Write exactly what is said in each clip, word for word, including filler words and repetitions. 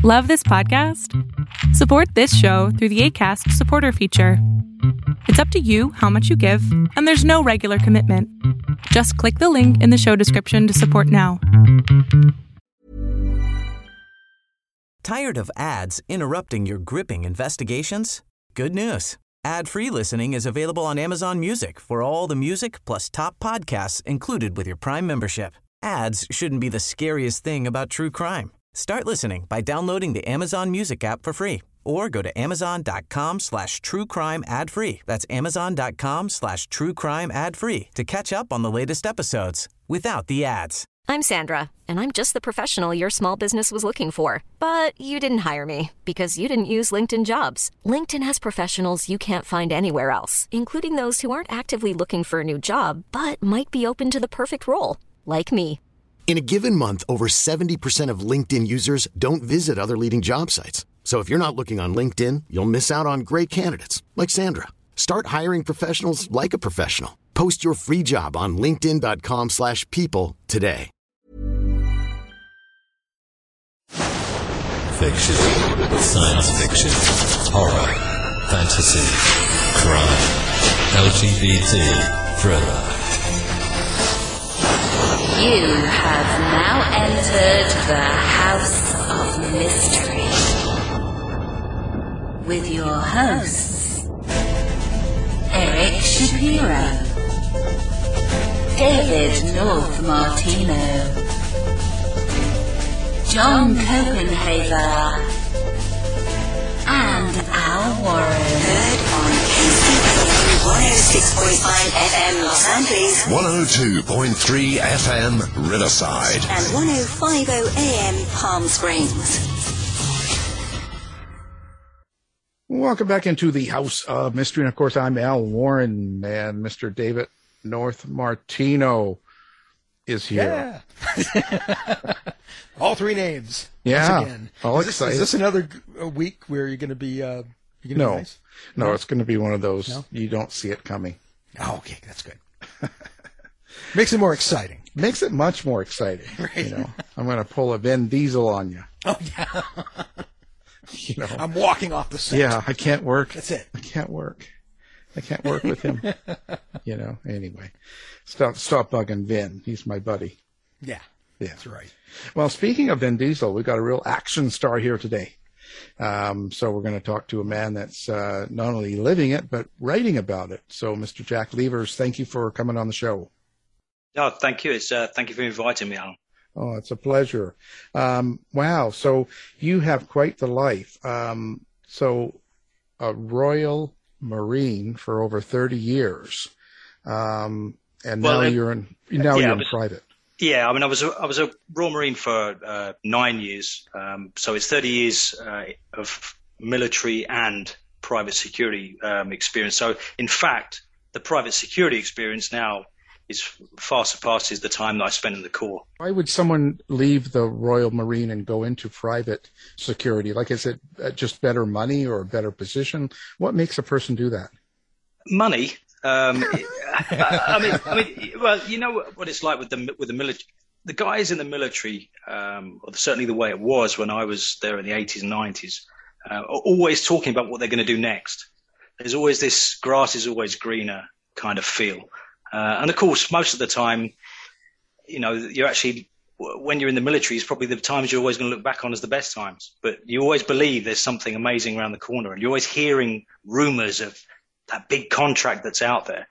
Love this podcast? Support this show through the Acast supporter feature. It's up to you how much you give, and there's no regular commitment. Just click the link in the show description to support now. Tired of ads interrupting your gripping investigations? Good news. Ad-free listening is available on Amazon Music for all the music plus top podcasts included with your Prime membership. Ads shouldn't be the scariest thing about true crime. Start listening by downloading the Amazon Music app for free or go to amazon.com slash true crime ad free. That's amazon.com slash true crime ad free to catch up on the latest episodes without the ads. I'm Sandra, and I'm just the professional your small business was looking for. But you didn't hire me because you didn't use LinkedIn Jobs. LinkedIn has professionals you can't find anywhere else, including those who aren't actively looking for a new job, but might be open to the perfect role, like me. In a given month, over seventy percent of LinkedIn users don't visit other leading job sites. So if you're not looking on LinkedIn, you'll miss out on great candidates like Sandra. Start hiring professionals like a professional. Post your free job on linkedin.com slash people today. Fiction, science fiction, horror, fantasy, crime, L G B T, thriller. You have now entered the House of Mystery with your hosts, Eric Shapiro, David North Martino, John Copenhaver, and Al Warren. Heard on K C P one oh six point five F M Los Angeles, one oh two point three F M Riverside, and one oh five point oh A M Palm Springs. Welcome back into the House of Mystery, and of course I'm Al Warren, and Mister David North Martino is here. Yeah. All three names. Yeah. Once again. All is, this, excited. is this another g- week where you're going to be? Uh, you're gonna no, be nice? no, no, it's going to be one of those no? you don't see it coming. Oh, okay, that's good. Makes it more exciting. Makes it much more exciting. Right. You know, I'm going to pull a Vin Diesel on you. Oh yeah. You know, I'm walking off the set. Yeah, I can't work. That's it. I can't work. I can't work with him. You know. Anyway, stop stop bugging Vin. He's my buddy. Yeah. Yeah. That's right. Well, speaking of Vin Diesel, we've got a real action star here today. Um, so we're going to talk to a man that's uh, not only living it, but writing about it. So, Mister Jack Levers, thank you for coming on the show. Oh, thank you. It's uh, thank you for inviting me, Alan. Oh, it's a pleasure. Um, wow. So you have quite the life. Um, so a Royal Marine for over thirty years. Um, and well, now it, you're in, now yeah, you're in was, private. Yeah. I mean, I was, a, I was a Royal Marine for uh, nine years. Um, so it's thirty years uh, of military and private security um, experience. So in fact, the private security experience now is far surpasses the time that I spent in the Corps. Why would someone leave the Royal Marine and go into private security? Like, is it just better money or a better position? What makes a person do that? Money. Um, I, I mean, I mean, well, you know what it's like with the with the military. The guys in the military, um, or certainly the way it was when I was there in the eighties and nineties, uh, are always talking about what they're going to do next. There's always this grass is always greener kind of feel. Uh, and of course, most of the time, you know, you're actually, when you're in the military, it's probably the times you're always going to look back on as the best times. But you always believe there's something amazing around the corner, and you're always hearing rumors of that big contract that's out there.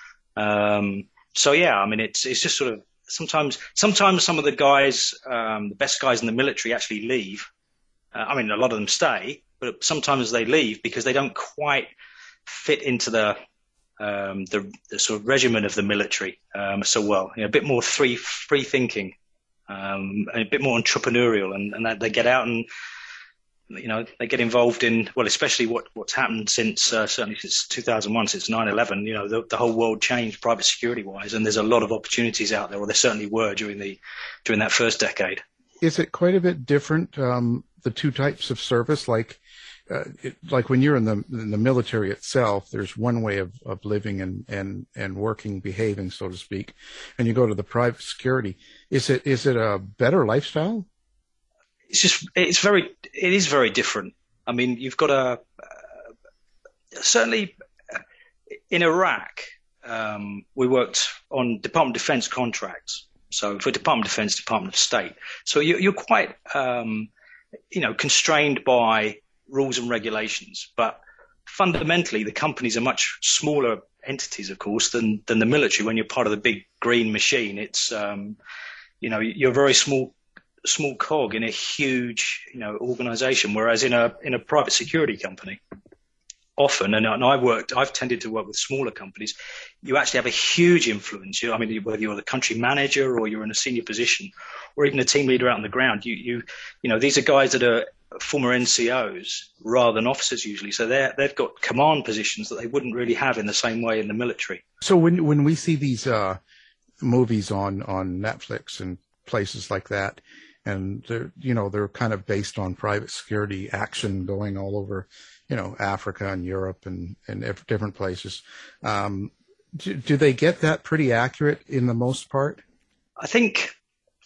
Um, so yeah, I mean, it's it's just sort of sometimes sometimes some of the guys, um, the best guys in the military, actually leave. Uh, I mean, a lot of them stay, but sometimes they leave because they don't quite fit into the Um, the, the sort of regimen of the military um, so well, you know, a bit more free free thinking, um, a bit more entrepreneurial, and, and that they get out and you know they get involved in well, especially what what's happened since uh, certainly since two thousand one, since nine eleven. You know, the, the whole world changed private security wise, and there's a lot of opportunities out there, or there certainly were during the during that first decade. Is it quite a bit different, um, the two types of service, like? Uh, it, like when you're in the in the military itself, there's one way of, of living and, and, and working, behaving, so to speak, and you go to the private security. Is it is it a better lifestyle? it's just it's very it is very different. I mean, you've got a uh, certainly in Iraq, um, we worked on Department of Defense contracts. So for Department of Defense, Department of State. So you, you're quite, um, you know, constrained by rules and regulations. But fundamentally, the companies are much smaller entities, of course, than than the military. When you're part of the big green machine, it's, um, you know, you're a very small small cog in a huge, you know, organization. Whereas in a in a private security company, often, and, and I worked, I've tended to work with smaller companies, you actually have a huge influence. You, I mean, whether you're the country manager or you're in a senior position or even a team leader out on the ground, you, you, you know, these are guys that are former N C Os rather than officers usually. So they're, they've got command positions that they wouldn't really have in the same way in the military. So when, when we see these, uh, movies on, on Netflix and places like that, and they're, you know, they're kind of based on private security action going all over, you know, Africa and Europe and, and different places. Um, do, do they get that pretty accurate in the most part? I think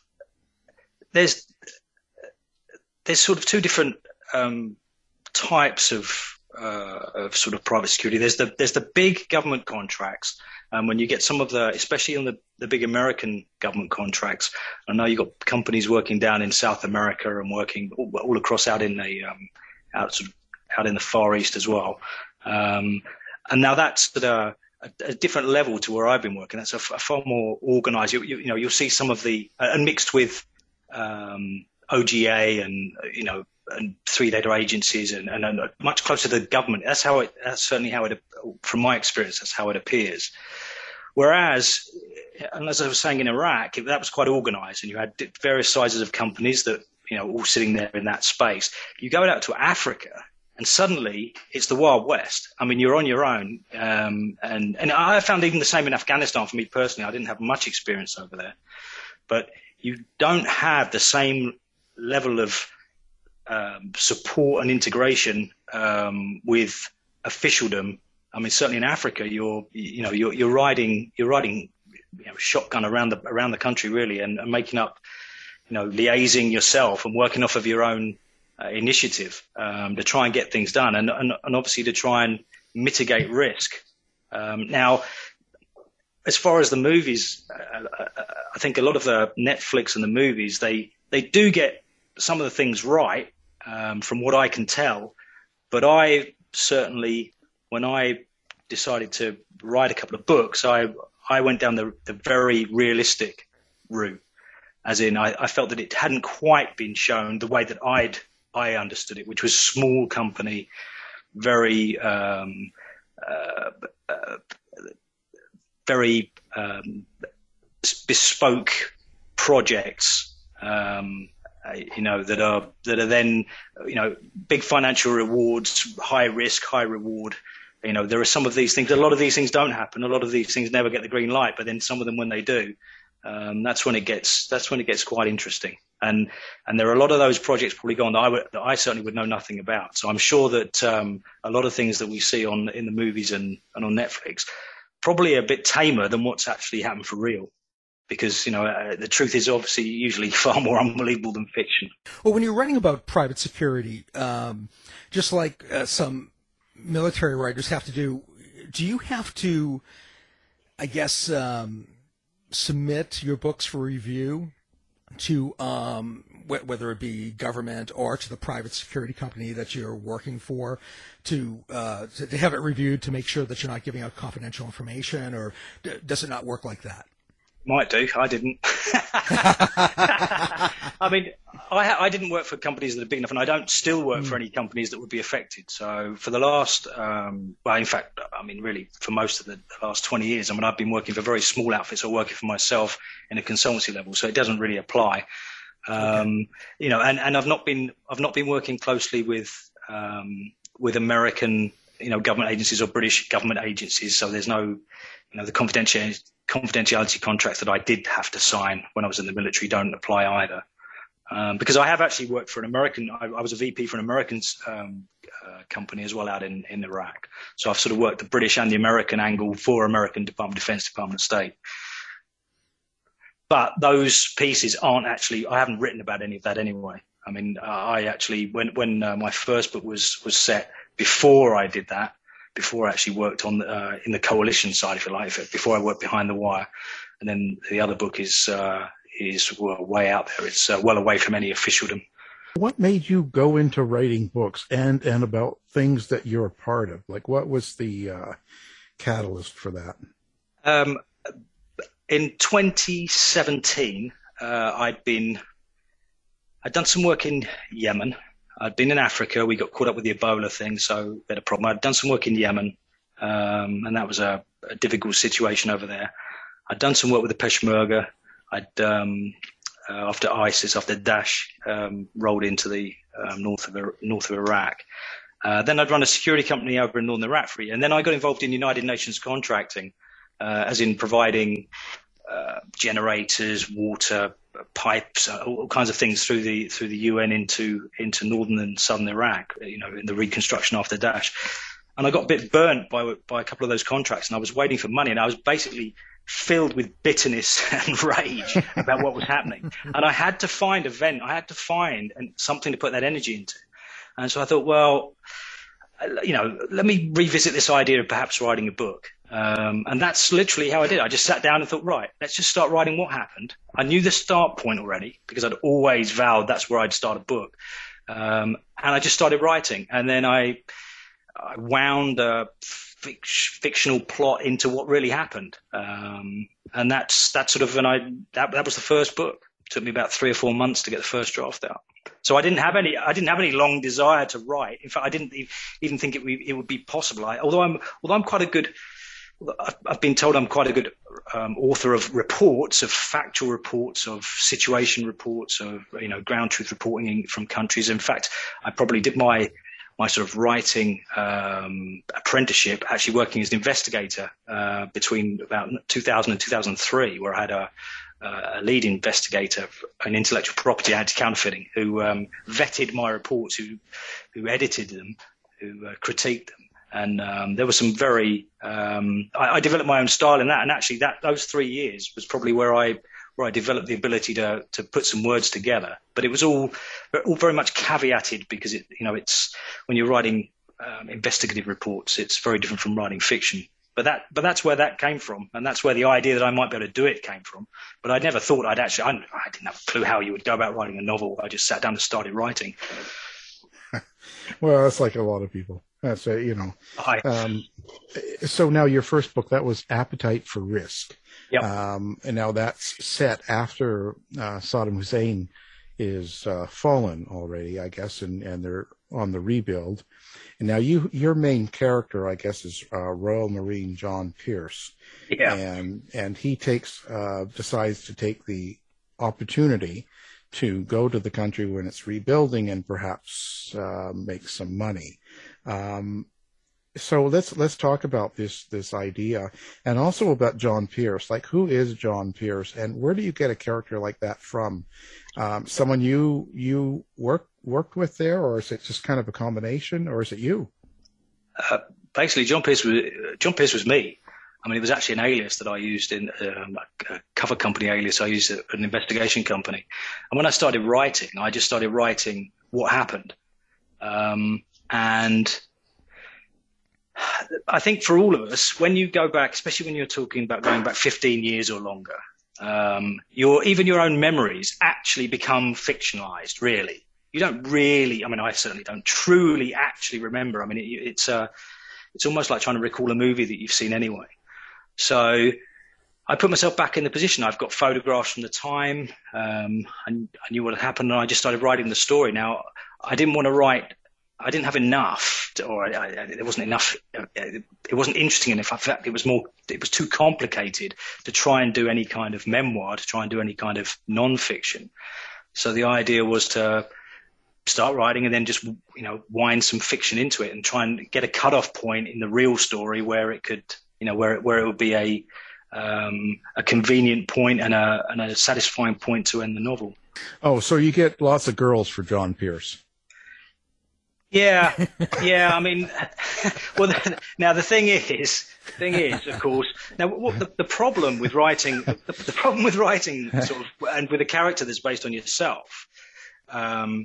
there's there's sort of two different um, types of uh, of sort of private security. There's the there's the big government contracts. Um, when you get some of the, especially on the, the big American government contracts, I know you've got companies working down in South America and working all, all across out in the um, out sort of out in the Far East as well. Um, and now that's at a, a, a different level to where I've been working. That's a, a far more organized, you, you, you know, you'll see some of the, uh, and mixed with um, O G A and, you know, and three data agencies and, and, and much closer to the government. That's how it, that's certainly how it, from my experience, that's how it appears. Whereas, and as I was saying in Iraq, that was quite organized and you had various sizes of companies that, you know, all sitting there in that space. You go out to Africa, and suddenly it's the Wild West. I mean, you're on your own. Um, and, and I found even the same in Afghanistan for me personally. I didn't have much experience over there. But you don't have the same level of um, support and integration um, with officialdom. I mean, certainly in Africa, you're, you know, you're, you're riding, you're riding, you know, shotgun around the, around the country really and, and making up, you know, liaising yourself and working off of your own Uh, initiative um, to try and get things done and, and, and obviously to try and mitigate risk. Um, now, as far as the movies, uh, I think a lot of the Netflix and the movies, they, they do get some of the things right um, from what I can tell. But I certainly, when I decided to write a couple of books, I, I went down the, the very realistic route. As in, I, I felt that it hadn't quite been shown the way that I'd I understood it, which was small company, very, um, uh, uh, very um, bespoke projects, um, you know, that are that are then, you know, big financial rewards, high risk, high reward. You know, there are some of these things. A lot of these things don't happen. A lot of these things never get the green light. But then some of them, when they do, um, that's when it gets that's when it gets quite interesting. And and there are a lot of those projects probably gone that I would, that I certainly would know nothing about. So I'm sure that um, a lot of things that we see on in the movies and, and on Netflix probably a bit tamer than what's actually happened for real. Because, you know, uh, the truth is obviously usually far more unbelievable than fiction. Well, when you're writing about private security, um, just like uh, some military writers have to do, do you have to, I guess, um, submit your books for review to um, wh- whether it be government or to the private security company that you're working for, to, uh, to to have it reviewed to make sure that you're not giving out confidential information, or d- does it not work like that? Might do. I didn't. I mean, I, ha- I didn't work for companies that are big enough, and I don't still work mm. for any companies that would be affected. So for the last, um, well, in fact, I mean, really, for most of the last twenty years, I mean, I've been working for very small outfits or working for myself in a consultancy level, so it doesn't really apply. Um, okay. You know, and, and I've not been, I've not been working closely with, um, with American, you know, government agencies or British government agencies. So there's no, you know, the confidentiality. confidentiality contracts that I did have to sign when I was in the military don't apply either. Um, because I have actually worked for an American, I, I was a V P for an American um, uh, company as well out in, in Iraq. So I've sort of worked the British and the American angle for American Department of Defense, Department of State. But those pieces aren't actually, I haven't written about any of that anyway. I mean, I actually, when when uh, my first book was was set, before I did that, before I actually worked on uh, in the coalition side, if you like, before I worked behind the wire, and then the other book is uh, is well, way out there. It's uh, well away from any officialdom. What made you go into writing books and and about things that you're a part of? Like, what was the uh, catalyst for that? Um, in twenty seventeen, uh, I'd been I'd done some work in Yemen. I'd been in Africa. We got caught up with the Ebola thing, so we had a problem. I'd done some work in Yemen, um, and that was a, a difficult situation over there. I'd done some work with the Peshmerga. I'd um, uh, after ISIS, after Daesh um, rolled into the um, north of north of Iraq. Uh, then I'd run a security company over in Northern Iraq for a year, and then I got involved in United Nations contracting, uh, as in providing uh, generators, water, pipes, uh, all kinds of things through the through the U N into into northern and southern Iraq, you know, in the reconstruction after Daesh. And I got a bit burnt by by a couple of those contracts, and I was waiting for money, and I was basically filled with bitterness and rage about what was happening. And I had to find a vent, I had to find something to put that energy into. And so I thought, well, you know, let me revisit this idea of perhaps writing a book. Um, and that's literally how I did. I just sat down and thought, right, let's just start writing what happened. I knew the start point already because I'd always vowed that's where I'd start a book. Um, and I just started writing. And then I, I wound a fic- fictional plot into what really happened. Um, and that's, that's sort of when I, that, that was the first book. It took me about three or four months to get the first draft out. So I didn't have any, I didn't have any long desire to write. In fact, I didn't even think it, it would be possible. I, although I'm, although I'm quite a good, I've been told I'm quite a good um, author of reports, of factual reports, of situation reports, of, you know, ground truth reporting from countries. In fact, I probably did my my sort of writing um, apprenticeship actually working as an investigator uh, between about two thousand and two thousand three, where I had a, a lead investigator in intellectual property anti-counterfeiting who um, vetted my reports, who who edited them, who uh, critiqued them. And um, there was some very um, I, I developed my own style in that, and actually that those three years was probably where I where I developed the ability to to put some words together. But it was all all very much caveated because it you know it's when you're writing um, investigative reports, it's very different from writing fiction. But that but that's where that came from, and that's where the idea that I might be able to do it came from. But I never thought I'd actually I, I didn't have a clue how you would go about writing a novel. I just sat down and started writing. Well, that's like a lot of people. That's a, you know. Hi. Um, so now your first book, that was Appetite for Risk. Yep. Um, and now that's set after uh, Saddam Hussein is uh, fallen already, I guess, and, and they're on the rebuild. And now you, your main character, I guess, is uh, Royal Marine John Pierce. Yeah. And and he takes uh, decides to take the opportunity to go to the country when it's rebuilding and perhaps uh, make some money. Um, so let's let's talk about this this idea, and also about John Pierce. Like, who is John Pierce, and where do you get a character like that from? Um, someone you you worked worked with there, or is it just kind of a combination, or is it you? Uh, basically, John Pierce was John Pierce was me. I mean, it was actually an alias that I used in um, a cover company alias. I used at an investigation company. And when I started writing, I just started writing what happened. Um, and I think for all of us, when you go back, especially when you're talking about going back fifteen years or longer, um, your even your own memories actually become fictionalized, really. You don't really, I mean, I certainly don't truly actually remember. I mean, it, it's uh, it's almost like trying to recall a movie that you've seen anyway. So I put myself back in the position. I've got photographs from the time. Um, I, I knew what had happened, and I just started writing the story. Now, I didn't want to write. I didn't have enough, to, or I, I, there wasn't enough. It, it wasn't interesting enough. In fact, it was more. It was too complicated to try and do any kind of memoir, to try and do any kind of non-fiction. So the idea was to start writing and then just, you know, wind some fiction into it and try and get a cutoff point in the real story where it could. You know, where it, where it would be a um, a convenient point and a and a satisfying point to end the novel. Oh, so you get lots of girls for John Pierce. Yeah, yeah. I mean, well, the, now the thing is, the thing is, of course, now what the, the problem with writing, the, the problem with writing, sort of, and with a character that's based on yourself, um,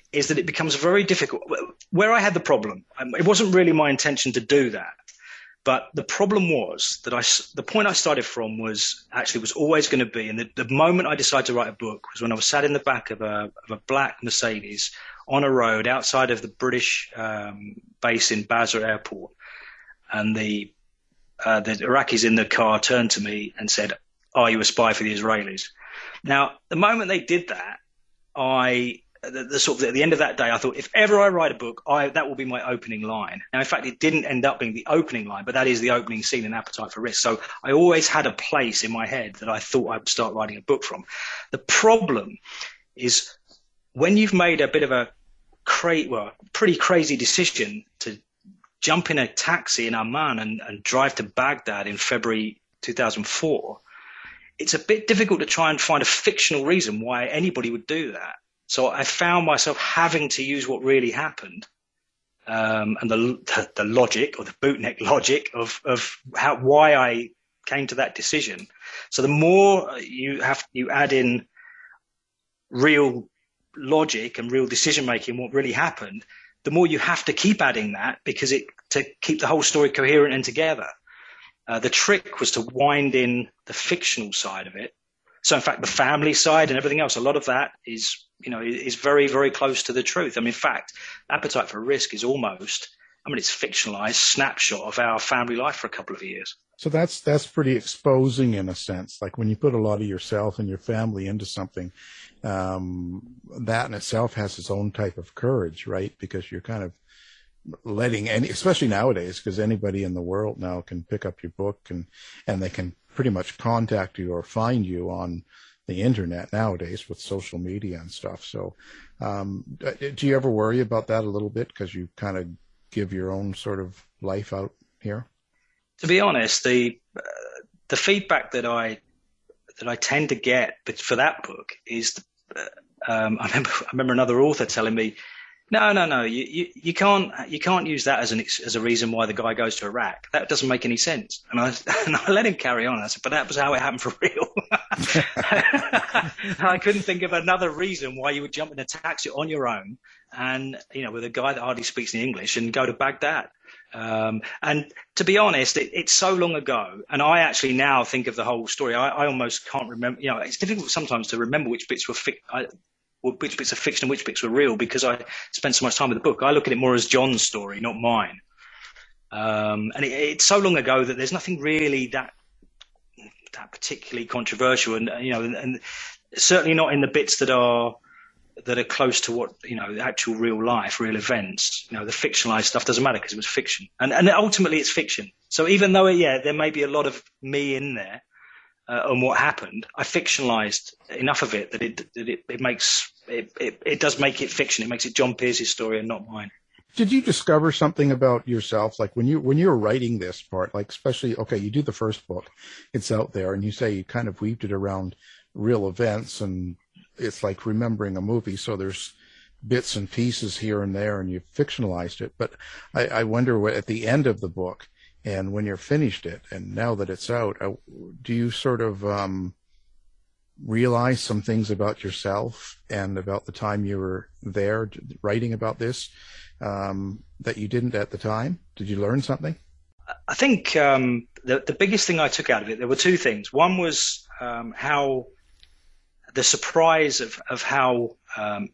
is that it becomes very difficult. Where I had the problem, it wasn't really my intention to do that. But the problem was that I, the point I started from was actually was always going to be, and the, the moment I decided to write a book was when I was sat in the back of a, of a black Mercedes on a road outside of the British um, base in Basra Airport. And the, uh, the Iraqis in the car turned to me and said, "Are you a spy for the Israelis?" Now, the moment they did that, I... The, the sort of at the end of that day, I thought, if ever I write a book, I, that will be my opening line. Now, in fact, it didn't end up being the opening line, but that is the opening scene in Appetite for Risk. So I always had a place in my head that I thought I would start writing a book from. The problem is when you've made a bit of a cra- well, pretty crazy decision to jump in a taxi in Amman and, and drive to Baghdad in February two thousand four, it's a bit difficult to try and find a fictional reason why anybody would do that. So I found myself having to use what really happened, um, and the, the the logic or the bootneck logic of of how why I came to that decision. So the more you have you add in real logic and real decision making, what really happened, the more you have to keep adding that because it to keep the whole story coherent and together. Uh, the trick was to wind in the fictional side of it. So in fact, the family side and everything else, a lot of that is, you know, is very, very close to the truth. I mean, in fact, Appetite for Risk is almost, I mean, it's fictionalized snapshot of our family life for a couple of years. So that's that's pretty exposing in a sense. Like when you put a lot of yourself and your family into something, um, that in itself has its own type of courage, right? Because you're kind of letting any, especially nowadays, because anybody in the world now can pick up your book and, and they can pretty much contact you or find you on the internet nowadays with social media and stuff. So, um, do you ever worry about that a little bit because you kind of give your own sort of life out here? To be honest, the uh, the feedback that I that I tend to get, but for that book is, uh, um, I remember I remember another author telling me, No, no, no. You, you, you can't you can't use that as an as a reason why the guy goes to Iraq. That doesn't make any sense. And I and I let him carry on. I said, but that was how it happened for real. I couldn't think of another reason why you would jump in a taxi on your own and, you know, with a guy that hardly speaks any English and go to Baghdad. Um, and to be honest, it, it's so long ago. And I actually now think of the whole story. I, I almost can't remember. You know, it's difficult sometimes to remember which bits were fic- I, which bits are fiction and which bits were real because I spent so much time with the book. I look at it more as John's story, not mine. Um, and it, it's so long ago that there's nothing really that that particularly controversial, and you know, and, and certainly not in the bits that are that are close to what you know, the actual real life, real events. You know, the fictionalized stuff doesn't matter because it was fiction, and and ultimately it's fiction. So even though yeah, there may be a lot of me in there. Uh, on what happened, I fictionalized enough of it that it that it, it makes it, it it does make it fiction. It makes it John Pierce's story and not mine. Did you discover something about yourself, like when you when you were writing this part, like especially okay, you do the first book, it's out there, and you say you kind of weaved it around real events, and it's like remembering a movie. So there's bits and pieces here and there, and you fictionalized it. But I, I wonder what at the end of the book. And when you're finished it, and now that it's out, do you sort of um, realize some things about yourself and about the time you were there writing about this um, that you didn't at the time? Did you learn something? I think um, the, the biggest thing I took out of it, there were two things. One was um, how the surprise of, of how um,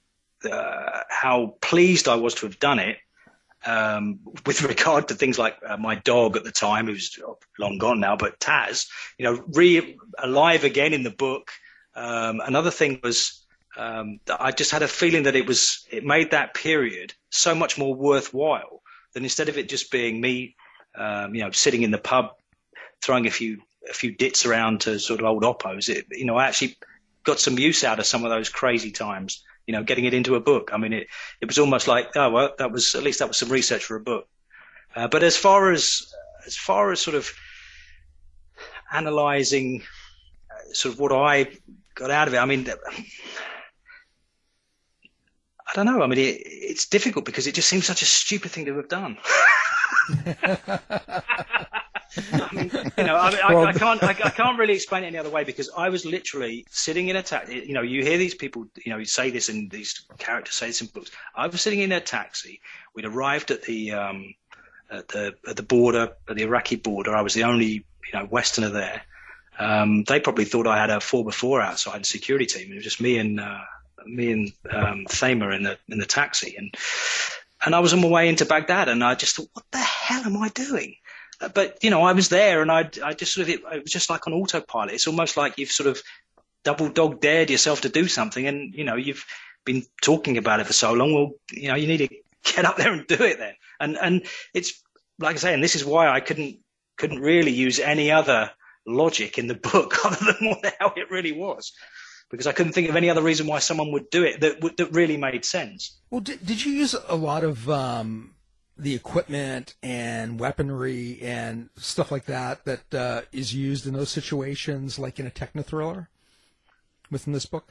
uh, how pleased I was to have done it. Um, with regard to things like uh, my dog at the time, who's long gone now, but Taz, you know, re alive again in the book. Um, another thing was um, that I just had a feeling that it was it made that period so much more worthwhile than instead of it just being me, um, you know, sitting in the pub throwing a few a few dits around to sort of old oppos. It, you know, I actually got some use out of some of those crazy times. You know, getting it into a book. I mean, it, it was almost like, oh, well, that was, at least that was some research for a book. Uh, but as far as, as far as sort of analyzing uh, sort of what I got out of it, I mean, I don't know. I mean, it, it's difficult because it just seems such a stupid thing to have done. I mean, you know, I, mean, I, I can't, I, I can't really explain it any other way, because I was literally sitting in a taxi. You know, you hear these people, you know, you say this and these characters say this in books. I was sitting in a taxi. We'd arrived at the, um, at the, at the border, at the Iraqi border. I was the only, you know, Westerner there. Um, they probably thought I had a four before outside the security team. It was just me and, uh, me and, um, Thamer in the, in the taxi. And, and I was on my way into Baghdad, and I just thought, what the hell am I doing? But, you know, I was there, and I, I just sort of, it, it was just like on autopilot. It's almost like you've sort of double dog dared yourself to do something, and, you know, you've been talking about it for so long. Well, you know, you need to get up there and do it then. And, and it's like I say, and this is why I couldn't, couldn't really use any other logic in the book other than what the hell it really was, because I couldn't think of any other reason why someone would do it that that really made sense. Well, did, did you use a lot of, um, the equipment and weaponry and stuff like that that uh, is used in those situations, like in a techno-thriller within this book?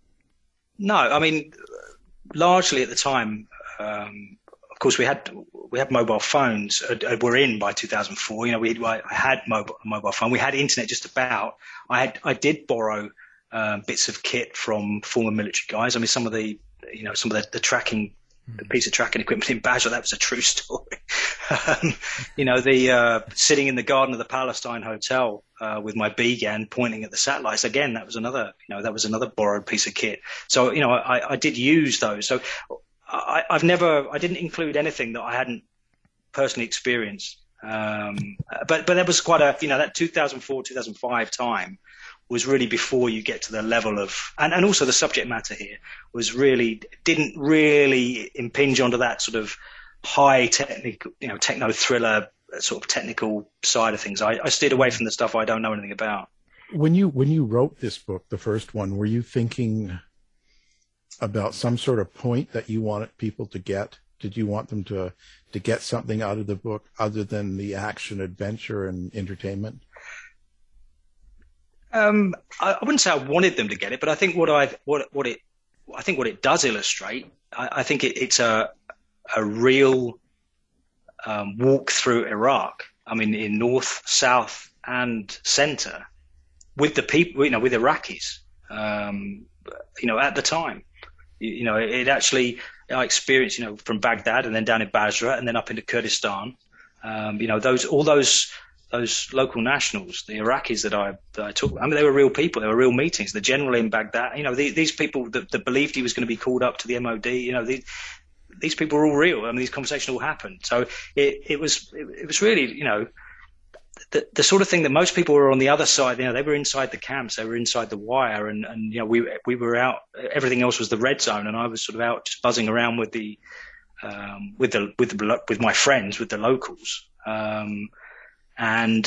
No, I mean, largely at the time, um, of course, we had we had mobile phones. Uh, were in by two thousand four. You know, we I had mobile mobile phone. We had internet just about. I had I did borrow uh, bits of kit from former military guys. I mean, some of the you know some of the, the tracking. The piece of tracking equipment in Basra, that was a true story. um, you know, the uh, sitting in the garden of the Palestine Hotel uh, with my B-GAN pointing at the satellites. Again, that was another, you know, that was another borrowed piece of kit. So, you know, I, I did use those. So I, I've never, I didn't include anything that I hadn't personally experienced. Um, but but that was quite a, you know, that two thousand four, two thousand five time was really before you get to the level of, and, and also the subject matter here was really, didn't really impinge onto that sort of high technical, you know, techno thriller sort of technical side of things. I, I steered away from the stuff I don't know anything about. When you, when you wrote this book, the first one, were you thinking about some sort of point that you wanted people to get? Did you want them to, to get something out of the book other than the action, adventure, and entertainment? Um, I, I wouldn't say I wanted them to get it, but I think what I what what it I think what it does illustrate, I, I think it, it's a a real um, walk through Iraq. I mean, in north, south, and center, with the people, you know, with Iraqis, um, you know, at the time, you, you know, it, it actually I experienced, you know, from Baghdad and then down in Basra and then up into Kurdistan, um, you know, those all those. Those local nationals, the Iraqis that I, that I took, I mean, they were real people. They were real meetings. The general in Baghdad, you know, the, these people that, that believed he was going to be called up to the M O D, you know, the, these people were all real. I mean, these conversations all happened. So it, it was, it, it was really, you know, the, the sort of thing that most people were on the other side. You know, they were inside the camps, they were inside the wire, and, and you know, we we were out. Everything else was the red zone, and I was sort of out just buzzing around with the, um, with the with the with my friends, with the locals. Um, And,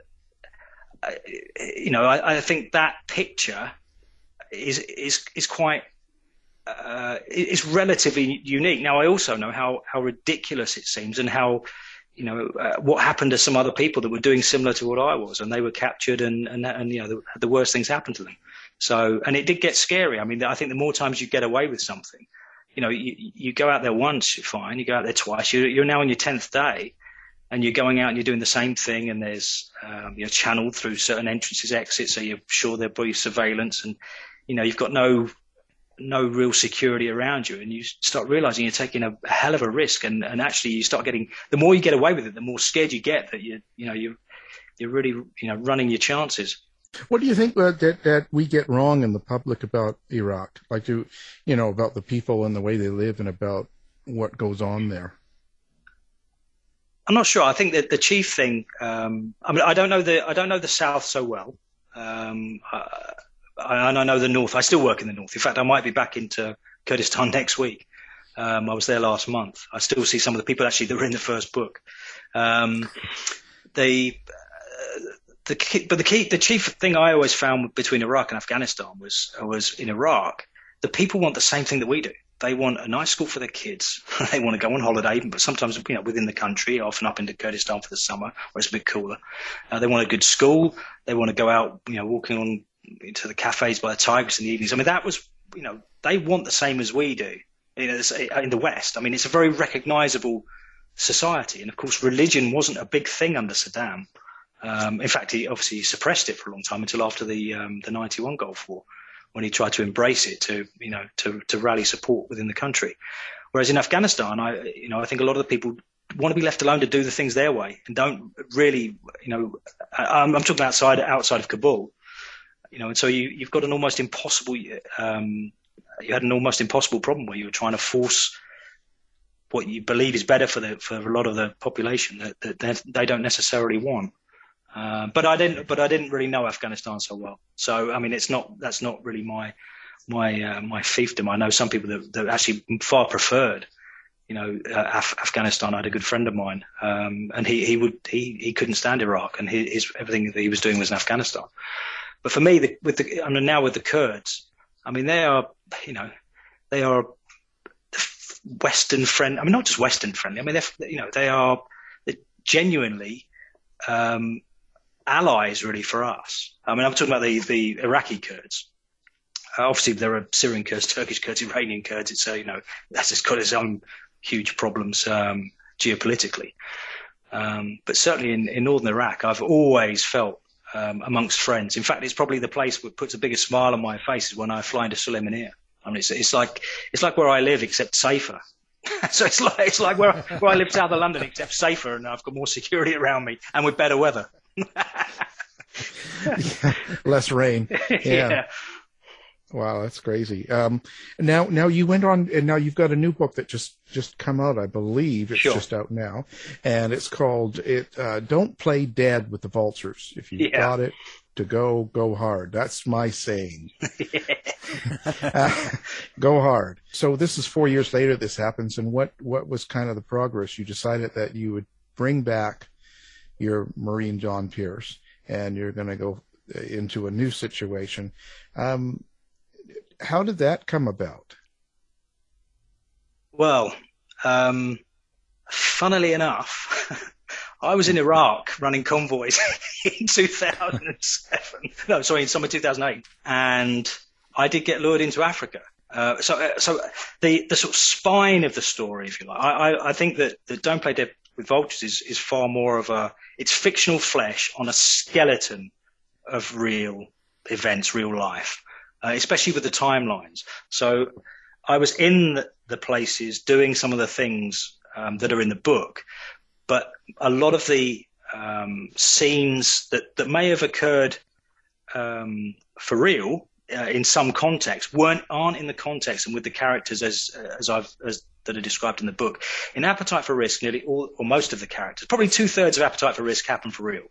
you know, I, I think that picture is is is quite uh, is relatively unique. Now, I also know how, how ridiculous it seems, and how, you know, uh, what happened to some other people that were doing similar to what I was, and they were captured, and and, and you know, the, the worst things happened to them. So, and it did get scary. I mean, I think the more times you get away with something, you know, you, you go out there once, you're fine. You go out there twice, you're, you're now on your tenth day. And you're going out and you're doing the same thing, and there's um, you're channeled through certain entrances, exits, so you're sure there'll be surveillance, and you know you've got no no real security around you, and you start realizing you're taking a hell of a risk, and, and actually you start getting, the more you get away with it, the more scared you get that you you know you you're really you know running your chances. What do you think that, that that we get wrong in the public about Iraq, like do you know about the people and the way they live, and about what goes on there? I'm not sure. I think that the chief thing. Um, I mean, I don't know the I don't know the South so well, um, I, and I know the North. I still work in the North. In fact, I might be back into Kurdistan next week. Um, I was there last month. I still see some of the people actually that were in the first book. Um, the uh, the key, but the key, the chief thing I always found between Iraq and Afghanistan was was in Iraq, the people want the same thing that we do. They want a nice school for their kids. They want to go on holiday, but sometimes, you know, within the country, often up into Kurdistan for the summer, where it's a bit cooler. Uh, they want a good school. They want to go out, you know, walking on into the cafes by the Tigris in the evenings. I mean, that was, you know, they want the same as we do, you know, in the West. I mean, it's a very recognizable society. And of course, religion wasn't a big thing under Saddam. Um, in fact, he obviously suppressed it for a long time until after the um, the ninety-one Gulf War, when he tried to embrace it to, you know, to, to rally support within the country. Whereas in Afghanistan, I, you know, I think a lot of the people want to be left alone to do the things their way and don't really, you know, I'm, I'm talking outside, outside of Kabul, you know, and so you, you've got an almost impossible, um, you had an almost impossible problem where you were trying to force what you believe is better for the, for a lot of the population that, that they don't necessarily want. Uh, but I didn't, but I didn't really know Afghanistan so well. So, I mean, it's not, that's not really my, my, uh, my fiefdom. I know some people that, that actually far preferred, you know, uh, Af- Afghanistan. I had a good friend of mine, um, and he, he would, he, he couldn't stand Iraq, and his, his, everything that he was doing was in Afghanistan. But for me, the, with the, I mean, now with the Kurds, I mean, they are, you know, they are Western friend. I mean, not just Western friendly. I mean, they're, you know, they are they're genuinely, um, allies really for us. I mean, I'm talking about the, the Iraqi Kurds. Uh, obviously, there are Syrian Kurds, Turkish Kurds, Iranian Kurds. It's, uh, you know, that's just got its own huge problems um, geopolitically. Um, but certainly in, in northern Iraq, I've always felt um, amongst friends. In fact, it's probably the place that puts a bigger smile on my face is when I fly into Sulaymaniyah. I mean, it's, it's like it's like where I live, except safer. So it's like it's like where, where I live south of London, except safer, and I've got more security around me and with better weather. Yeah, less rain. Yeah. Yeah. Wow, that's crazy. Um, now, now you went on, and now you've got a new book that just just come out. I believe it's Sure. just out now, and it's called "It uh, Don't Play Dead with the Vultures. If you Yeah. got it to go, go hard." That's my saying. uh, go hard. So this is four years later. This happens, and what what was kind of the progress? You decided that you would bring back your Marine John Pierce, and you're going to go into a new situation. Um, how did that come about? Well, um, funnily enough, I was in Iraq running convoys in two thousand seven. No, sorry, in summer two thousand eight, and I did get lured into Africa. Uh, so, uh, so the the sort of spine of the story, if you like, I, I, I think that, that Don't Play Dead with Vultures is, is far more of a, it's fictional flesh on a skeleton of real events, real life, uh, especially with the timelines. So I was in the, the places doing some of the things um, that are in the book, but a lot of the um, scenes that, that may have occurred um, for real uh, in some context weren't aren't in the context and with the characters as as I've as that are described in the book. In Appetite for Risk, nearly all or most of the characters, probably two thirds of Appetite for Risk, happen for real.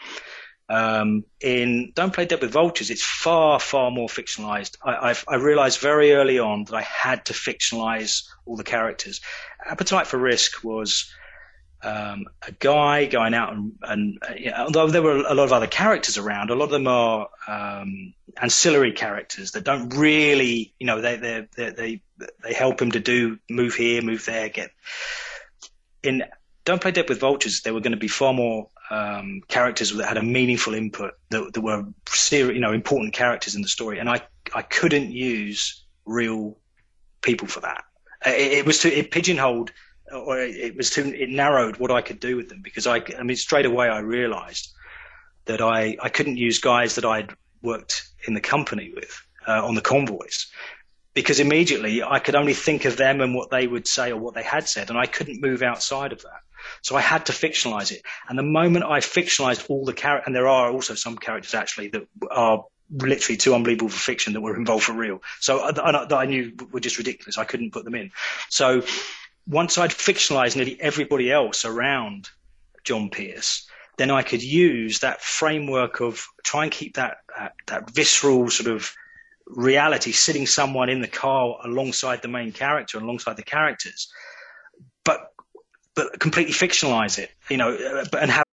Um, in Don't Play Dead with Vultures, it's far, far more fictionalized. I, I've, I realized very early on that I had to fictionalize all the characters. Appetite for Risk was um, a guy going out and, and uh, you know, although there were a lot of other characters around, a lot of them are um, ancillary characters that don't really, you know, they they they they they help him to do move here, move there, get in. Don't Play Dead with Vultures, there were going to be far more um, characters that had a meaningful input, that, that were serious, you know, important characters in the story, and I I couldn't use real people for that. It, it was too it pigeonholed, or it was too it narrowed what I could do with them, because I I mean straight away I realised that I I couldn't use guys that I'd worked in the company with uh, on the convoys, because immediately I could only think of them and what they would say or what they had said, and I couldn't move outside of that. So I had to fictionalize it. And the moment I fictionalized all the characters, and there are also some characters actually that are literally too unbelievable for fiction that were involved for real. So uh, that I knew were just ridiculous. I couldn't put them in. So once I'd fictionalized nearly everybody else around John Pierce, then I could use that framework of try and keep that, that, that visceral sort of reality sitting someone in the car alongside the main character, alongside the characters, but but completely fictionalize it, you know, and have.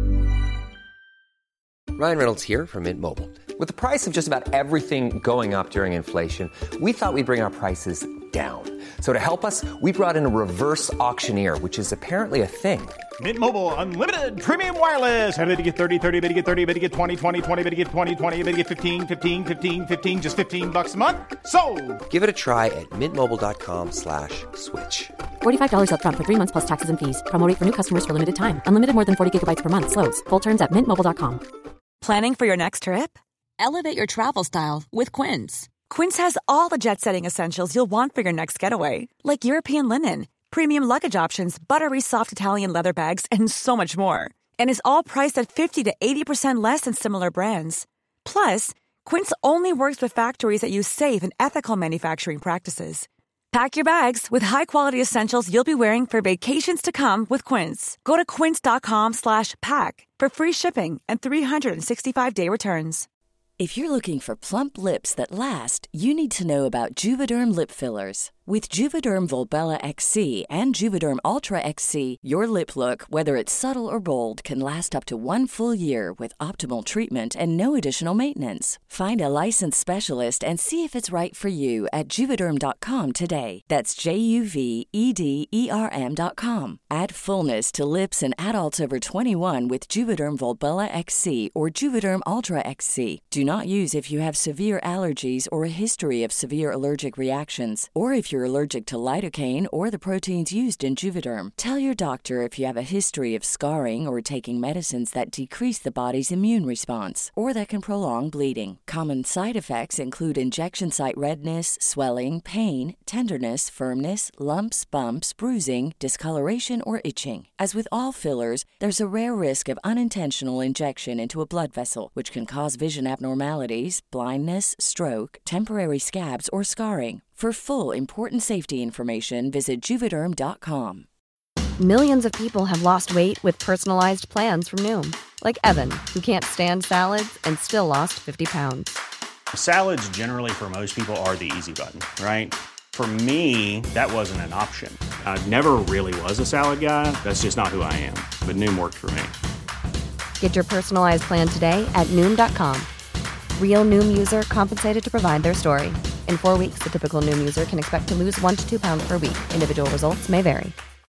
Ryan Reynolds here from Mint Mobile. With the price of just about everything going up during inflation, we thought we'd bring our prices down. So to help us, we brought in a reverse auctioneer, which is apparently a thing. Mint Mobile Unlimited Premium Wireless. How to get thirty, thirty, how to get thirty, how to get twenty, twenty, twenty, how to get twenty, twenty, how to get fifteen, fifteen, fifteen, fifteen, just fifteen bucks a month? Sold! Give it a try at mintmobile.com slash switch. forty-five dollars up front for three months plus taxes and fees. Promo rate for new customers for limited time. Unlimited more than forty gigabytes per month. Slows full terms at mint mobile dot com. Planning for your next trip? Elevate your travel style with Quince. Quince has all the jet-setting essentials you'll want for your next getaway, like European linen, premium luggage options, buttery soft Italian leather bags, and so much more. And is all priced at fifty to eighty percent less than similar brands. Plus, Quince only works with factories that use safe and ethical manufacturing practices. Pack your bags with high-quality essentials you'll be wearing for vacations to come with Quince. Go to quince.com slash pack for free shipping and three sixty-five day returns. If you're looking for plump lips that last, you need to know about Juvederm lip fillers. With Juvederm Volbella X C and Juvederm Ultra X C, your lip look, whether it's subtle or bold, can last up to one full year with optimal treatment and no additional maintenance. Find a licensed specialist and see if it's right for you at Juvederm dot com today. That's J U V E D E R M dot com. Add fullness to lips in adults over twenty-one with Juvederm Volbella X C or Juvederm Ultra X C. Do not use if you have severe allergies or a history of severe allergic reactions, or if you're allergic to lidocaine or the proteins used in Juvederm. Tell your doctor if you have a history of scarring or taking medicines that decrease the body's immune response or that can prolong bleeding. Common side effects include injection site redness, swelling, pain, tenderness, firmness, lumps, bumps, bruising, discoloration, or itching. As with all fillers, there's a rare risk of unintentional injection into a blood vessel, which can cause vision abnormalities, blindness, stroke, temporary scabs, or scarring. For full, important safety information, visit Juvederm dot com. Millions of people have lost weight with personalized plans from Noom. Like Evan, who can't stand salads and still lost fifty pounds. Salads generally for most people are the easy button, right? For me, that wasn't an option. I never really was a salad guy. That's just not who I am. But Noom worked for me. Get your personalized plan today at Noom dot com. Real Noom user compensated to provide their story. In four weeks, the typical Noom user can expect to lose one to two pounds per week. Individual results may vary.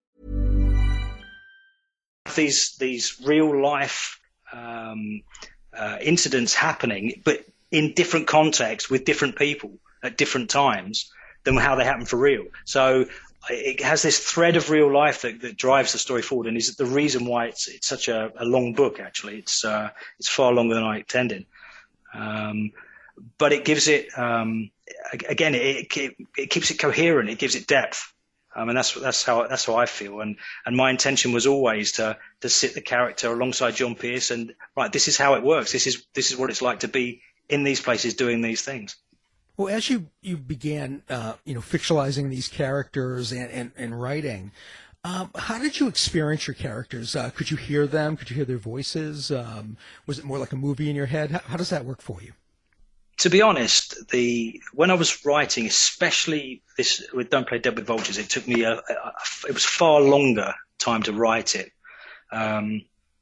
These these real life um, uh, incidents happening, but in different contexts with different people at different times than how they happen for real. So it has this thread of real life that, that drives the story forward, and is the reason why it's it's such a, a long book. Actually, it's uh, it's far longer than I intended. Um, but it gives it, um, again, it, it, it keeps it coherent. It gives it depth. Um, and that's, that's how, that's how I feel. And, and my intention was always to, to sit the character alongside John Pierce and, right, this is how it works. This is, this is what it's like to be in these places doing these things. Well, as you, you began, uh, you know, fictionalizing these characters and, and, and writing, Um, how did you experience your characters? Uh, could you hear them? Could you hear their voices? Um, was it more like a movie in your head? How, how does that work for you? To be honest, the when I was writing, especially this with Don't Play Dead with Vultures, it took me a, a it was far longer time to write it, um,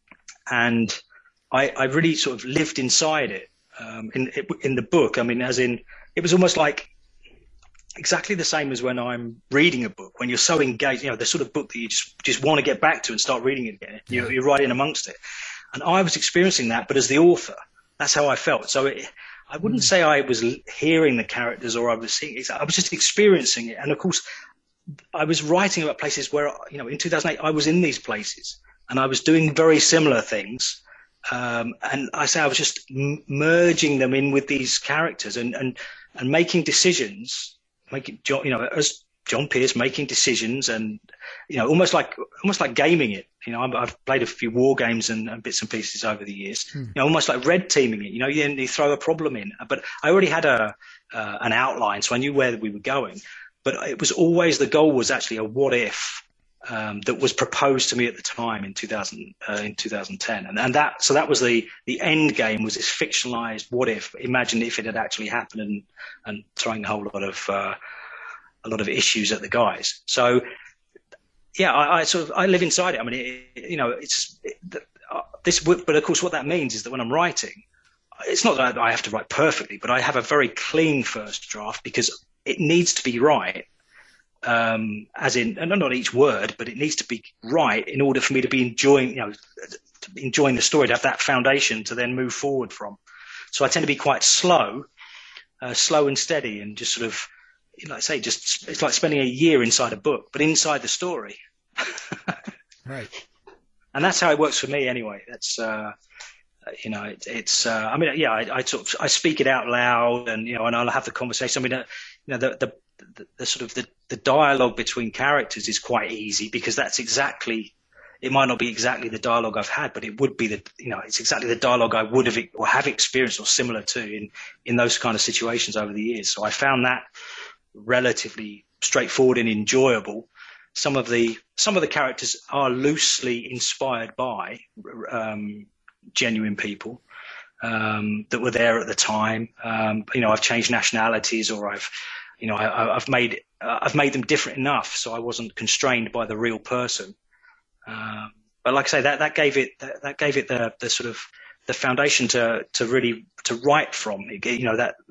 and I, I really sort of lived inside it. Um, in in the book, I mean, as in, it was almost like exactly the same as when I'm reading a book, when you're so engaged, you know, the sort of book that you just, just want to get back to and start reading it again. You're, you're right in amongst it. And I was experiencing that, but as the author, that's how I felt. So it, I wouldn't mm. say I was hearing the characters or I was seeing it. I was just experiencing it. And of course, I was writing about places where, you know, in two thousand eight, I was in these places and I was doing very similar things. Um, and I say I was just m- merging them in with these characters and, and, and making decisions. Making, you know, as John Pierce making decisions and, you know, almost like, almost like gaming it. You know, I've played a few war games and, and bits and pieces over the years, hmm. you know, almost like red teaming it. You know, you, you throw a problem in, but I already had a, uh, an outline, so I knew where we were going, but it was always, the goal was actually a what if, um, that was proposed to me at the time in two thousand, uh, in two thousand ten. And, and that, so that was the, the end game, was this fictionalized what if. Imagine if it had actually happened, and, and throwing a whole lot of, uh, a lot of issues at the guys. So yeah, I, I sort of, I live inside it. I mean, it, you know, it's it, uh, this, but of course what that means is that when I'm writing, it's not that I have to write perfectly, but I have a very clean first draft because it needs to be right. um, as in, and not each word, but it needs to be right in order for me to be enjoying, you know, enjoying the story, to have that foundation to then move forward from. So I tend to be quite slow, uh, slow and steady, and just sort of, like I say, just it's like spending a year inside a book, but inside the story. Right. And that's how it works for me, anyway. That's uh, you know, it, it's. Uh, I mean, yeah, I, I sort of I speak it out loud, and you know, and I'll have the conversation. I mean, uh, you know, the the, the, the sort of the, the dialogue between characters is quite easy, because that's exactly. It might not be exactly the dialogue I've had, but it would be the, you know, it's exactly the dialogue I would have or have experienced or similar to in, in those kind of situations over the years. So I found that relatively straightforward and enjoyable. Some of the, some of the characters are loosely inspired by, um, genuine people, um, that were there at the time. Um, you know, I've changed nationalities, or I've, you know, I, I've made, uh, I've made them different enough so I wasn't constrained by the real person. Um, but like I say, that, that gave it, that, that gave it the, the sort of the foundation to, to really, to write from. It, you know, that,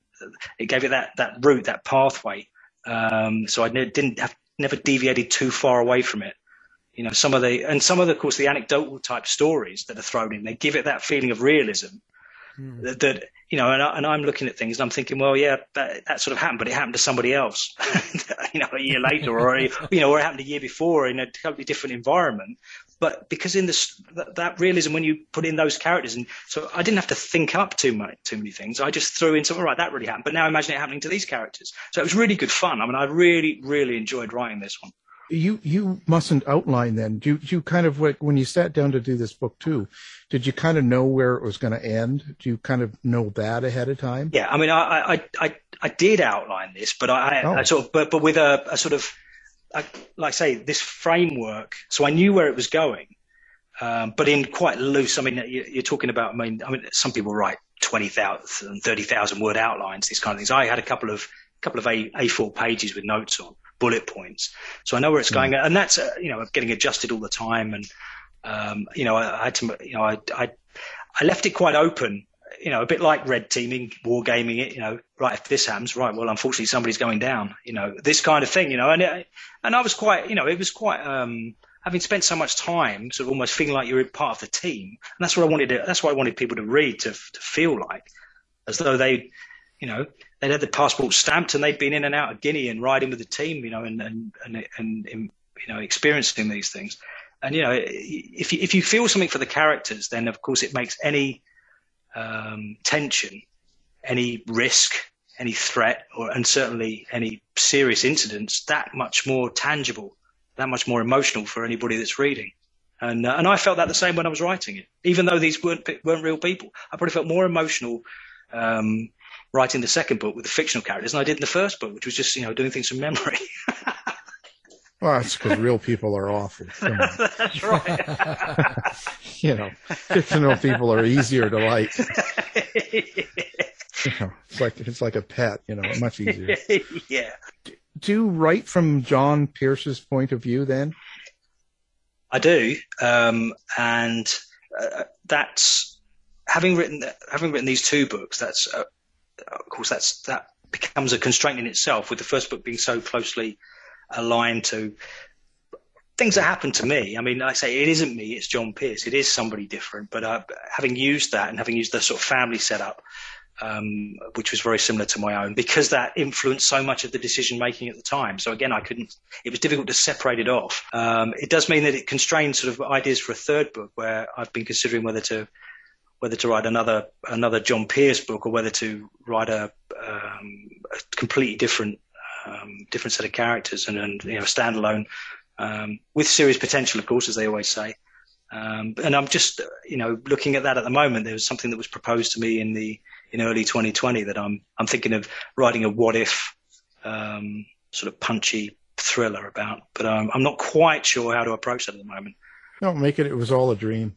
it gave it that, that route, that pathway. Um, so I ne- didn't have, never deviated too far away from it. You know, some of the, and some of the, of course, the anecdotal type stories that are thrown in, they give it that feeling of realism. Mm. That, that, you know, and, I, and I'm looking at things and I'm thinking, well, yeah, that, that sort of happened, but it happened to somebody else, you know, a year later, or, you know, or it happened a year before in a totally different environment. But because in this, that, that realism, when you put in those characters, and so I didn't have to think up too much, too many things. I just threw in something, right, that really happened. But now imagine it happening to these characters. So it was really good fun. I mean, I really, really enjoyed writing this one. You you mustn't outline then. Do you, do you kind of, like, when you sat down to do this book too, did you kind of know where it was going to end? Do you kind of know that ahead of time? Yeah, I mean, I I I, I did outline this, but I, oh. I sort of, but but with a, a sort of, I, like I say, this framework. So I knew where it was going, um, but in quite loose. I mean, you, you're talking about. I mean, I mean, some people write twenty thousand, thirty thousand word outlines, these kind of things. I had a couple of couple of A, A4 pages with notes on. Bullet points, so I know where it's going, mm. and that's uh, you know, getting adjusted all the time, and um, you know, I, I had to, you know, I, I I left it quite open, you know, a bit like red teaming, wargaming it, you know, right, if this happens, right, well, unfortunately, somebody's going down, you know, this kind of thing, you know, and it, and I was quite, you know, it was quite, um, having spent so much time, sort of almost feeling like you're part of the team, and that's what I wanted to, that's what I wanted people to read, to to feel like, as though they, you know, they'd had the passport stamped and they'd been in and out of Guinea and riding with the team, you know, and, and, and, and, and you know, experiencing these things. And, you know, if you, if you feel something for the characters, then of course it makes any, um, tension, any risk, any threat, or, and certainly any serious incidents that much more tangible, that much more emotional for anybody that's reading. And, uh, and I felt that the same when I was writing it, even though these weren't, weren't real people. I probably felt more emotional, um, writing the second book with the fictional characters than I did in the first book, which was just, you know, doing things from memory. Well, that's because real people are awful. That's right. You know, fictional people are easier to like. You know, it's like it's like a pet. You know, much easier. Yeah. Do you write from John Pierce's point of view then? I do, um, and uh, that's having written having written these two books. That's uh, of course that's that becomes a constraint in itself. With the first book being so closely aligned to things that happened to me. I mean, I say it isn't me, it's John Pierce. It is somebody different. But uh, having used that and having used the sort of family setup, um, which was very similar to my own, because that influenced so much of the decision making at the time. So again, I couldn't, it was difficult to separate it off. Um, it does mean that it constrains sort of ideas for a third book, where I've been considering whether to, whether to write another, another John Pierce book, or whether to write a, um, a completely different, um, different set of characters and, and, you know, standalone, um, with serious potential, of course, as they always say. Um, and I'm just, you know, looking at that at the moment. There was something that was proposed to me in the, in early twenty twenty that I'm, I'm thinking of writing a what if, um, sort of punchy thriller about, but um, I'm not quite sure how to approach that at the moment. Don't make it. It was all a dream.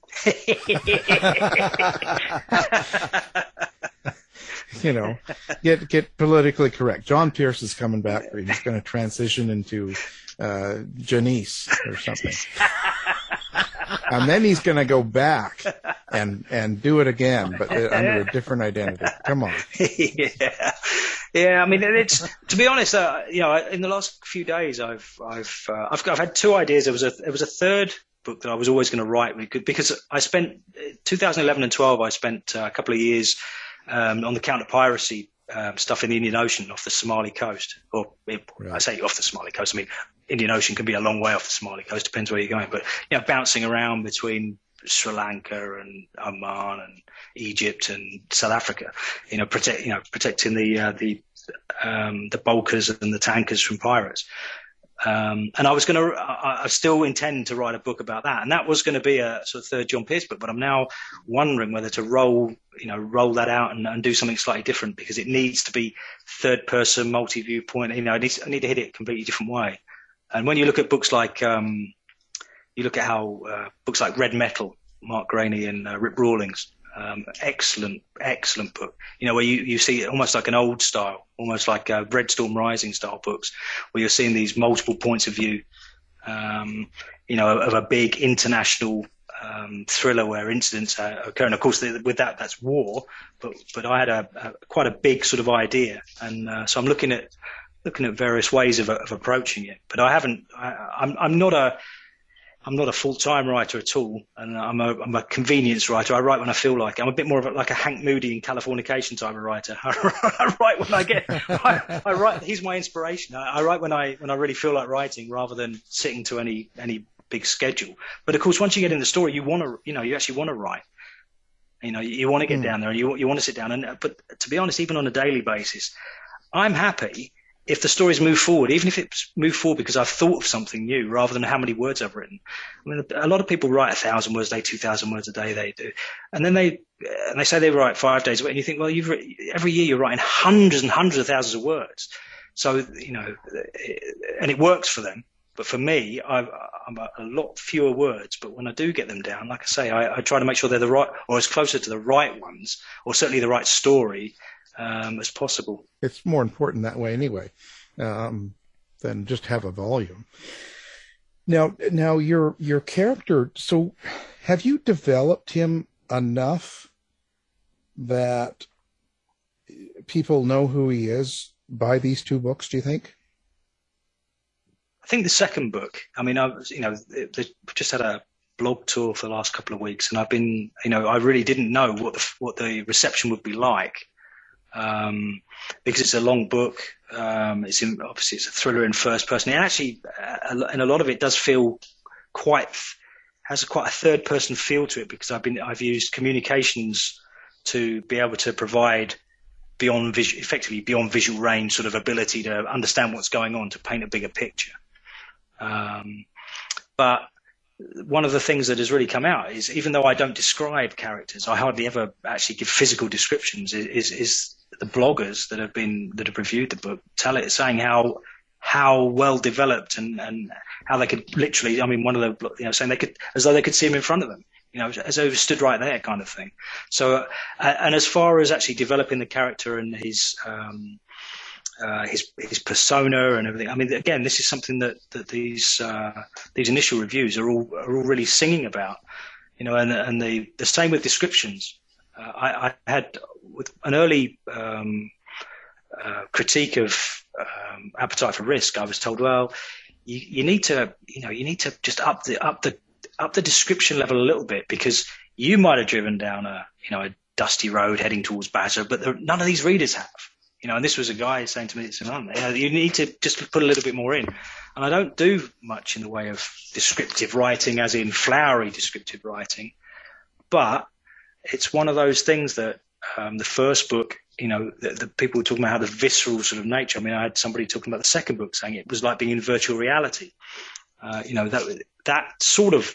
You know, get get politically correct. John Pierce is coming back. He's going to transition into uh, Janice or something, and then he's going to go back and and do it again, but under a different identity. Come on. Yeah, Yeah, I mean, it's to be honest. Uh, you know, in the last few days, I've I've uh, I've, I've had two ideas. There was a there was a third book that I was always going to write because I spent two thousand eleven and twelve. I spent uh, a couple of years um, on the counter piracy um, stuff in the Indian Ocean off the Somali coast. Or right. I say off the Somali coast. I mean, Indian Ocean can be a long way off the Somali coast. Depends where you're going. But you know, bouncing around between Sri Lanka and Oman and Egypt and South Africa, you know, protect, you know, protecting the, uh, the, um, the bulkers and the tankers from pirates. Um, and I was going to, I, I still intend to write a book about that. And that was going to be a sort of third John Pierce book, but I'm now wondering whether to roll, you know, roll that out and, and do something slightly different because it needs to be third person, multi viewpoint. You know, I need, I need to hit it a completely different way. And when you look at books like, um, you look at how uh, books like Red Metal, Mark Graney and uh, Rip Rawlings, um, excellent, excellent book. You know, where you, you see almost like an old style, almost like uh, Red Storm Rising style books, where you're seeing these multiple points of view, um, you know, of a big international um, thriller where incidents are occurring. Of course, with that, that's war. But but I had a, a quite a big sort of idea, and uh, so I'm looking at looking at various ways of, of approaching it. But I haven't. I, I'm I'm not a I'm not a full-time writer at all, and I'm a, I'm a convenience writer. I write when I feel like it. I'm a bit more of a, like a Hank Moody in Californication type of writer. I, I write when I get. I, I write. He's my inspiration. I, I write when I when I really feel like writing, rather than sitting to any any big schedule. But of course, once you get in the story, you want to, you know, you actually want to write. You know, you, you want to get mm. down there, and you you want to sit down. And but to be honest, even on a daily basis, I'm happy if the stories move forward, even if it's moved forward because I've thought of something new rather than how many words I've written. I mean, a lot of people write a thousand words a day, two thousand words a day, they do. And then they, and they say they write five days a week, and you think, well, you've, every year you're writing hundreds and hundreds of thousands of words. So, you know, and it works for them. But for me, I've, I'm a, a lot fewer words. But when I do get them down, like I say, I, I try to make sure they're the right, or as closer to the right ones, or certainly the right story, Um, as possible. It's more important that way anyway, um, than just have a volume. Now, now your your character. So, have you developed him enough that people know who he is by these two books? Do you think? I think the second book. I mean, I was, you know, they just had a blog tour for the last couple of weeks, and I've been, you know, I really didn't know what the what the reception would be like. Um, because it's a long book, um, it's in, obviously it's a thriller in first person. It actually, uh, and a lot of it does feel quite, has a, quite a third person feel to it because I've been, I've used communications to be able to provide beyond visual, effectively beyond visual range sort of ability to understand what's going on, to paint a bigger picture. Um, but one of the things that has really come out is, even though I don't describe characters, I hardly ever actually give physical descriptions, is, is, is the bloggers that have been, that have reviewed the book tell it, saying how, how well developed and, and how they could literally, I mean, one of the, you know, saying they could, as though they could see him in front of them, you know, as though he stood right there kind of thing. So, uh, and as far as actually developing the character and his, um, Uh, his his persona and everything. I mean, again, this is something that that these uh, these initial reviews are all are all really singing about, you know. And and the the same with descriptions. Uh, I, I had with an early um, uh, critique of um, Appetite for Risk. I was told, well, you, you need to you know you need to just up the up the up the description level a little bit, because you might have driven down a you know a dusty road heading towards Basra, but there, none of these readers have. You know, and this was a guy saying to me, you need to just put a little bit more in. And I don't do much in the way of descriptive writing, as in flowery descriptive writing. But it's one of those things that um, the first book, you know, the, the people were talking about how the visceral sort of nature. I mean, I had somebody talking about the second book saying it was like being in virtual reality. Uh, you know, that that sort of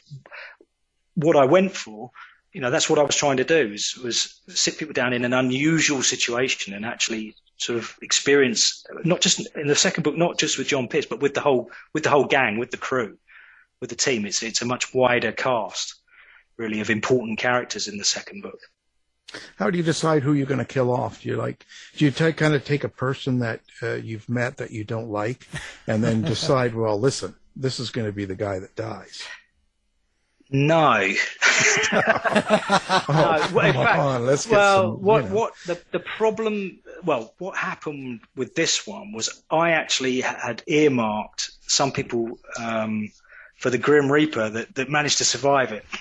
what I went for. You know, that's what I was trying to do, was, was sit people down in an unusual situation and actually sort of experience, not just in the second book, not just with John Pierce, but with the whole, with the whole gang, with the crew, with the team. It's, it's a much wider cast, really, of important characters in the second book. How do you decide who you're going to kill off? Do you like, do you take, kind of take a person that uh, you've met that you don't like, and then decide, well, listen, this is going to be the guy that dies? No. no. Well, in fact, on, let's get well, some, what you know. what the the problem? Well, what happened with this one was I actually had earmarked some people um, for the Grim Reaper that, that managed to survive it,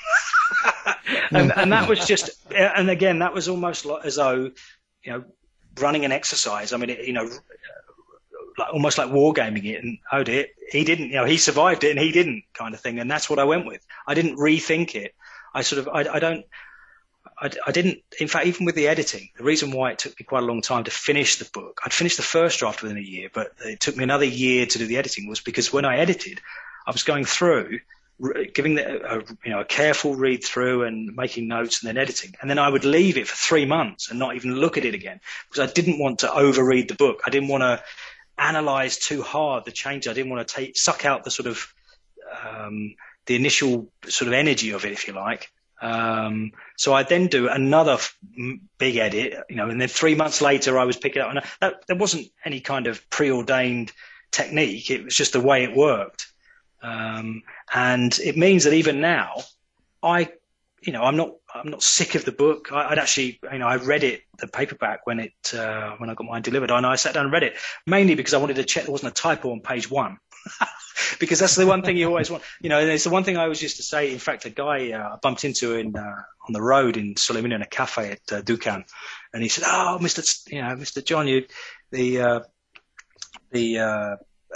and and that was just, and again, that was almost like as though, you know, running an exercise. I mean, it, you know. Like, almost like wargaming it, and oh dear, he didn't, you know, he survived it and he didn't, kind of thing, and that's what I went with. I didn't rethink it. I sort of, I, I don't, I, I didn't. In fact, even with the editing, the reason why it took me quite a long time to finish the book, I'd finished the first draft within a year, but it took me another year to do the editing, was because when I edited, I was going through, giving the, a, you know, a careful read through and making notes and then editing, and then I would leave it for three months and not even look at it again, because I didn't want to overread the book. I didn't want to analyze too hard the change. I didn't want to take suck out the sort of um, the initial sort of energy of it, if you like. Um, so I then do another f- big edit, you know, and then three months later I was picking up. And that, there wasn't any kind of preordained technique. It was just the way it worked. Um, and it means that even now, I, you know, I'm not, I'm not sick of the book. I, I'd actually, you know, I read it, the paperback, when it, uh, when I got mine delivered, and I sat down and read it, mainly because I wanted to check there wasn't a typo on page one. Because that's the one thing you always want, you know, and it's the one thing I always used to say. In fact, a guy uh, I bumped into in, uh, on the road in Suleiman in a cafe at uh, Dukan, and he said, "Oh, Mister T- you know, Mister John, you, the, uh, the, uh,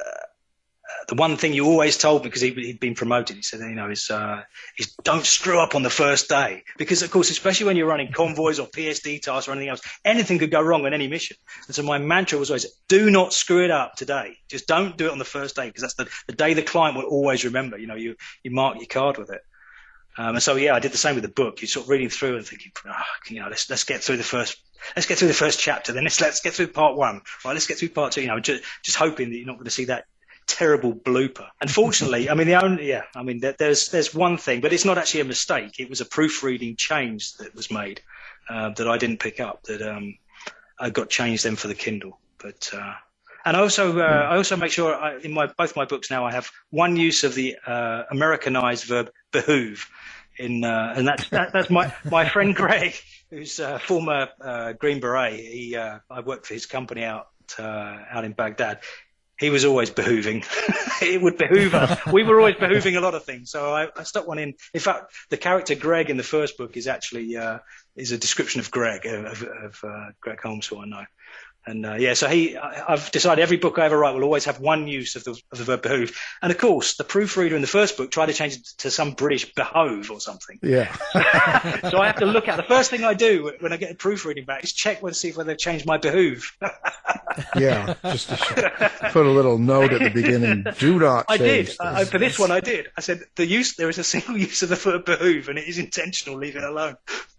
the one thing you always told me," because he, he'd been promoted, he said, you know, is, uh, is don't screw up on the first day. Because, of course, especially when you're running convoys or P S D tasks or anything else, anything could go wrong on any mission. And so my mantra was always, do not screw it up today. Just don't do it on the first day, because that's the, the day the client will always remember. You know, you, you mark your card with it. Um, and so, yeah, I did the same with the book. You're sort of reading through and thinking, oh, you know, let's, let's get through the first, let's get through the first chapter. Then let's, let's get through part one. Right, let's get through part two, you know, just, just hoping that you're not going to see that terrible blooper. Unfortunately, I mean, the only, yeah, I mean, there, there's, there's one thing, but it's not actually a mistake. It was a proofreading change that was made, uh, that I didn't pick up, that, um, I got changed then for the Kindle. But, uh, and I also, uh, I also make sure I, in my, both my books now, I have one use of the, uh, Americanized verb behoove in, uh, and that's, that, that's my, my friend Greg, who's a former, uh, Green Beret. He, uh, I worked for his company out, uh, out in Baghdad. He was always behooving. It would behoove us. We were always behooving a lot of things. So I, I stuck one in. In fact, the character Greg in the first book is actually uh, is a description of Greg, of, of uh, Greg Holmes, who I know. And uh, yeah, so he, I, I've decided every book I ever write will always have one use of the, of the verb behoove. And of course, the proofreader in the first book tried to change it to some British behove or something. Yeah. So I have to look at the first thing I do when I get a proofreading back is check whether see whether they've changed my behoove. Yeah, just to sh- put a little note at the beginning. Do not I change did. I, for this one, I did. I said the use. There is a single use of the verb behoove, and it is intentional. Leave it alone.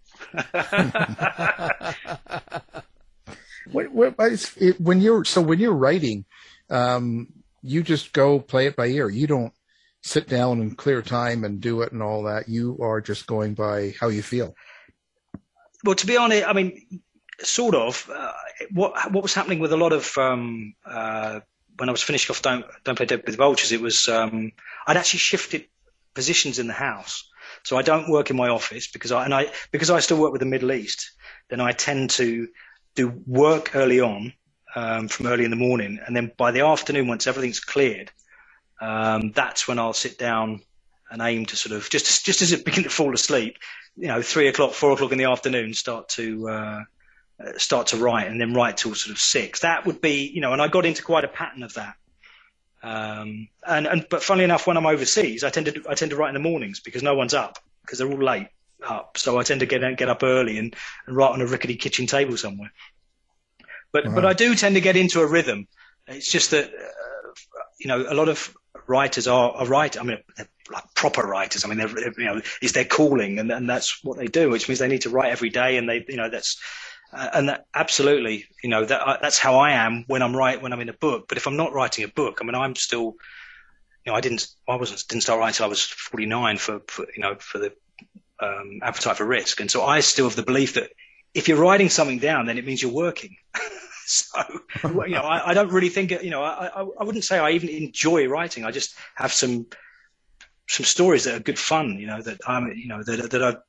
What, what, it, when you're so when you're writing, um, you just go play it by ear. You don't sit down and clear time and do it and all that. You are just going by how you feel. Well, to be honest, I mean, sort of. Uh, what what was happening with a lot of um, uh, when I was finishing off Don't Don't Play Dead with Vultures, it was um, I'd actually shifted positions in the house. So I don't work in my office because I and I because I still work with the Middle East. Then I tend to do work early on, um, from early in the morning, and then by the afternoon, once everything's cleared, um, that's when I'll sit down and aim to sort of just just as it begin to fall asleep, you know, three o'clock, four o'clock in the afternoon, start to uh, start to write, and then write till sort of six. That would be, you know, and I got into quite a pattern of that. Um, and and but funnily enough, when I'm overseas, I tend to I tend to write in the mornings because no one's up because they're all late up. So I tend to get get up early and, and write on a rickety kitchen table somewhere. But wow. but I do tend to get into a rhythm. It's just that uh, you know, a lot of writers are, are right. I mean, they're like proper writers. I mean, they're, you know, it's their calling, and, and that's what they do, which means they need to write every day, and they, you know, that's uh, and that absolutely, you know, that uh, that's how I am when I'm write when I'm in a book. But if I'm not writing a book, I mean, I'm still, you know, I didn't I wasn't didn't start writing until I was forty-nine for, for you know for the um, Appetite for Risk, and so I still have the belief that if you're writing something down, then it means you're working. So, you know, I, I don't really think, you know, I, I, I wouldn't say I even enjoy writing. I just have some some stories that are good fun, you know, that I'm, you know, that that are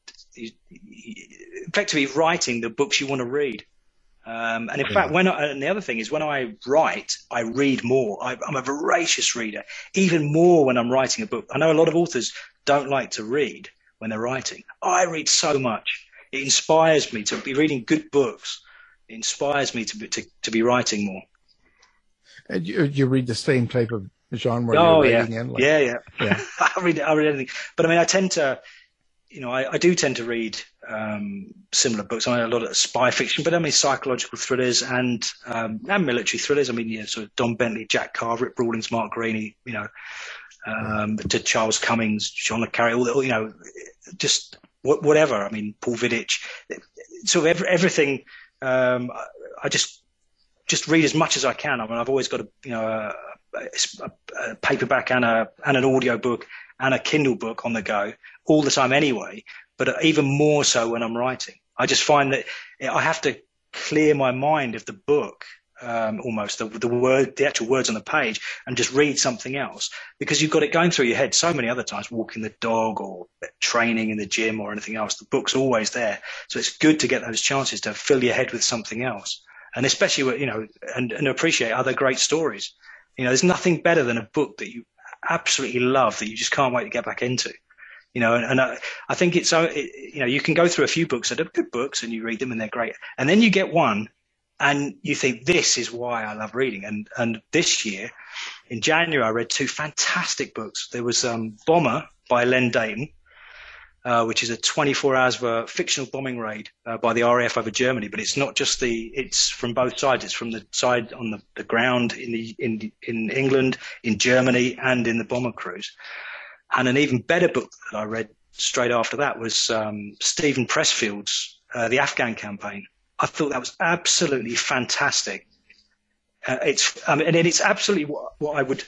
effectively writing the books you want to read. Um, and in yeah. fact, when I, and the other thing is when I write, I read more. I, I'm a voracious reader, even more when I'm writing a book. I know a lot of authors don't like to read when they're writing. I read so much. It inspires me to be reading good books. It inspires me to be, to, to be writing more. And you, you read the same type of genre oh, you're yeah. reading in? Like, yeah, yeah. yeah. I read I read anything. But I mean, I tend to, you know, I, I do tend to read um, similar books. I mean, a lot of spy fiction, but I mean, psychological thrillers and um, and military thrillers. I mean, yeah, sort of Don Bentley, Jack Carr, Rip Rawlings, Mark Greaney, you know, um, to Charles Cummings, John le Carré, all the, you know, just whatever. I mean, Paul Vidic, sort of every, everything. Um, I just just read as much as I can. I mean, I've always got a you know a, a, a paperback and a and an audio book and a Kindle book on the go all the time anyway, but even more so when I'm writing. I just find that I have to clear my mind of the book, um, almost the, the word, the actual words on the page, and just read something else, because you've got it going through your head so many other times, walking the dog or training in the gym or anything else. The book's always there. So it's good to get those chances to fill your head with something else. And especially, you know, and, and appreciate other great stories. You know, there's nothing better than a book that you absolutely love that you just can't wait to get back into. You know, and, and I, I think it's so, it, you know, you can go through a few books that are good books and you read them and they're great. And then you get one and you think, this is why I love reading. And, and this year in January, I read two fantastic books. There was um, Bomber by Len Deighton, uh, which is a twenty-four hours of a fictional bombing raid uh, by the R A F over Germany. But it's not just the, it's from both sides. It's from the side on the, the ground in the, in, in England, in Germany, and in the bomber crews. And an even better book that I read straight after that was um, Stephen Pressfield's uh, The Afghan Campaign. I thought that was absolutely fantastic. Uh, it's, I mean, and it's absolutely what, what I would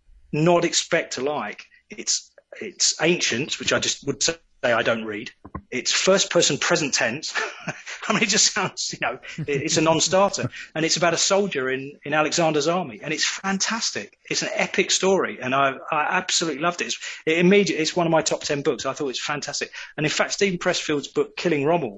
not expect to like. It's it's ancient, which I just would say I don't read. It's first-person present tense. I mean, it just sounds, you know, it's a non-starter. And it's about a soldier in, in Alexander's army. And it's fantastic. It's an epic story. And I, I absolutely loved it. It's, it immediately, it's one of my top ten books. I thought it's fantastic. And in fact, Stephen Pressfield's book, Killing Rommel,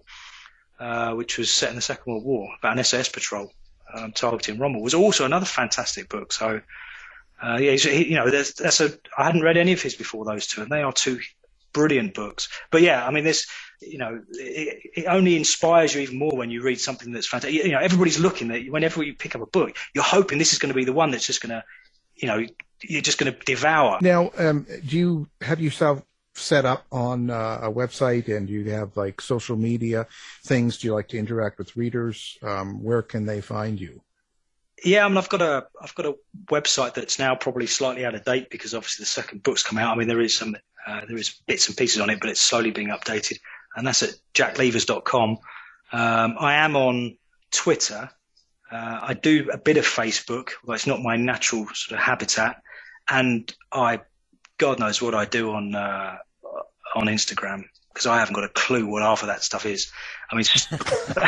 uh, which was set in the Second World War, about an S A S patrol um, targeting Rommel, was also another fantastic book. So, uh, yeah, he, you know, there's, that's a, I hadn't read any of his before, those two, and they are two brilliant books. But yeah, I mean, this, you know, it, it only inspires you even more when you read something that's fantastic. You know, everybody's looking at, whenever you pick up a book, you're hoping this is going to be the one that's just going to, you know, you're just going to devour. Now, um, do you have yourself set up on uh, a website, and do you have like social media things? Do you like to interact with readers? Um, where can they find you? Yeah, I mean, I've got a I've got a website that's now probably slightly out of date because obviously the second book's come out. I mean, there is some uh, there is bits and pieces on it, but it's slowly being updated, and that's at jack levers dot com. Um, I am on Twitter. Uh, I do a bit of Facebook, although it's not my natural sort of habitat, and I, God knows what I do on uh, on Instagram, because I haven't got a clue what half of that stuff is. I mean, it's just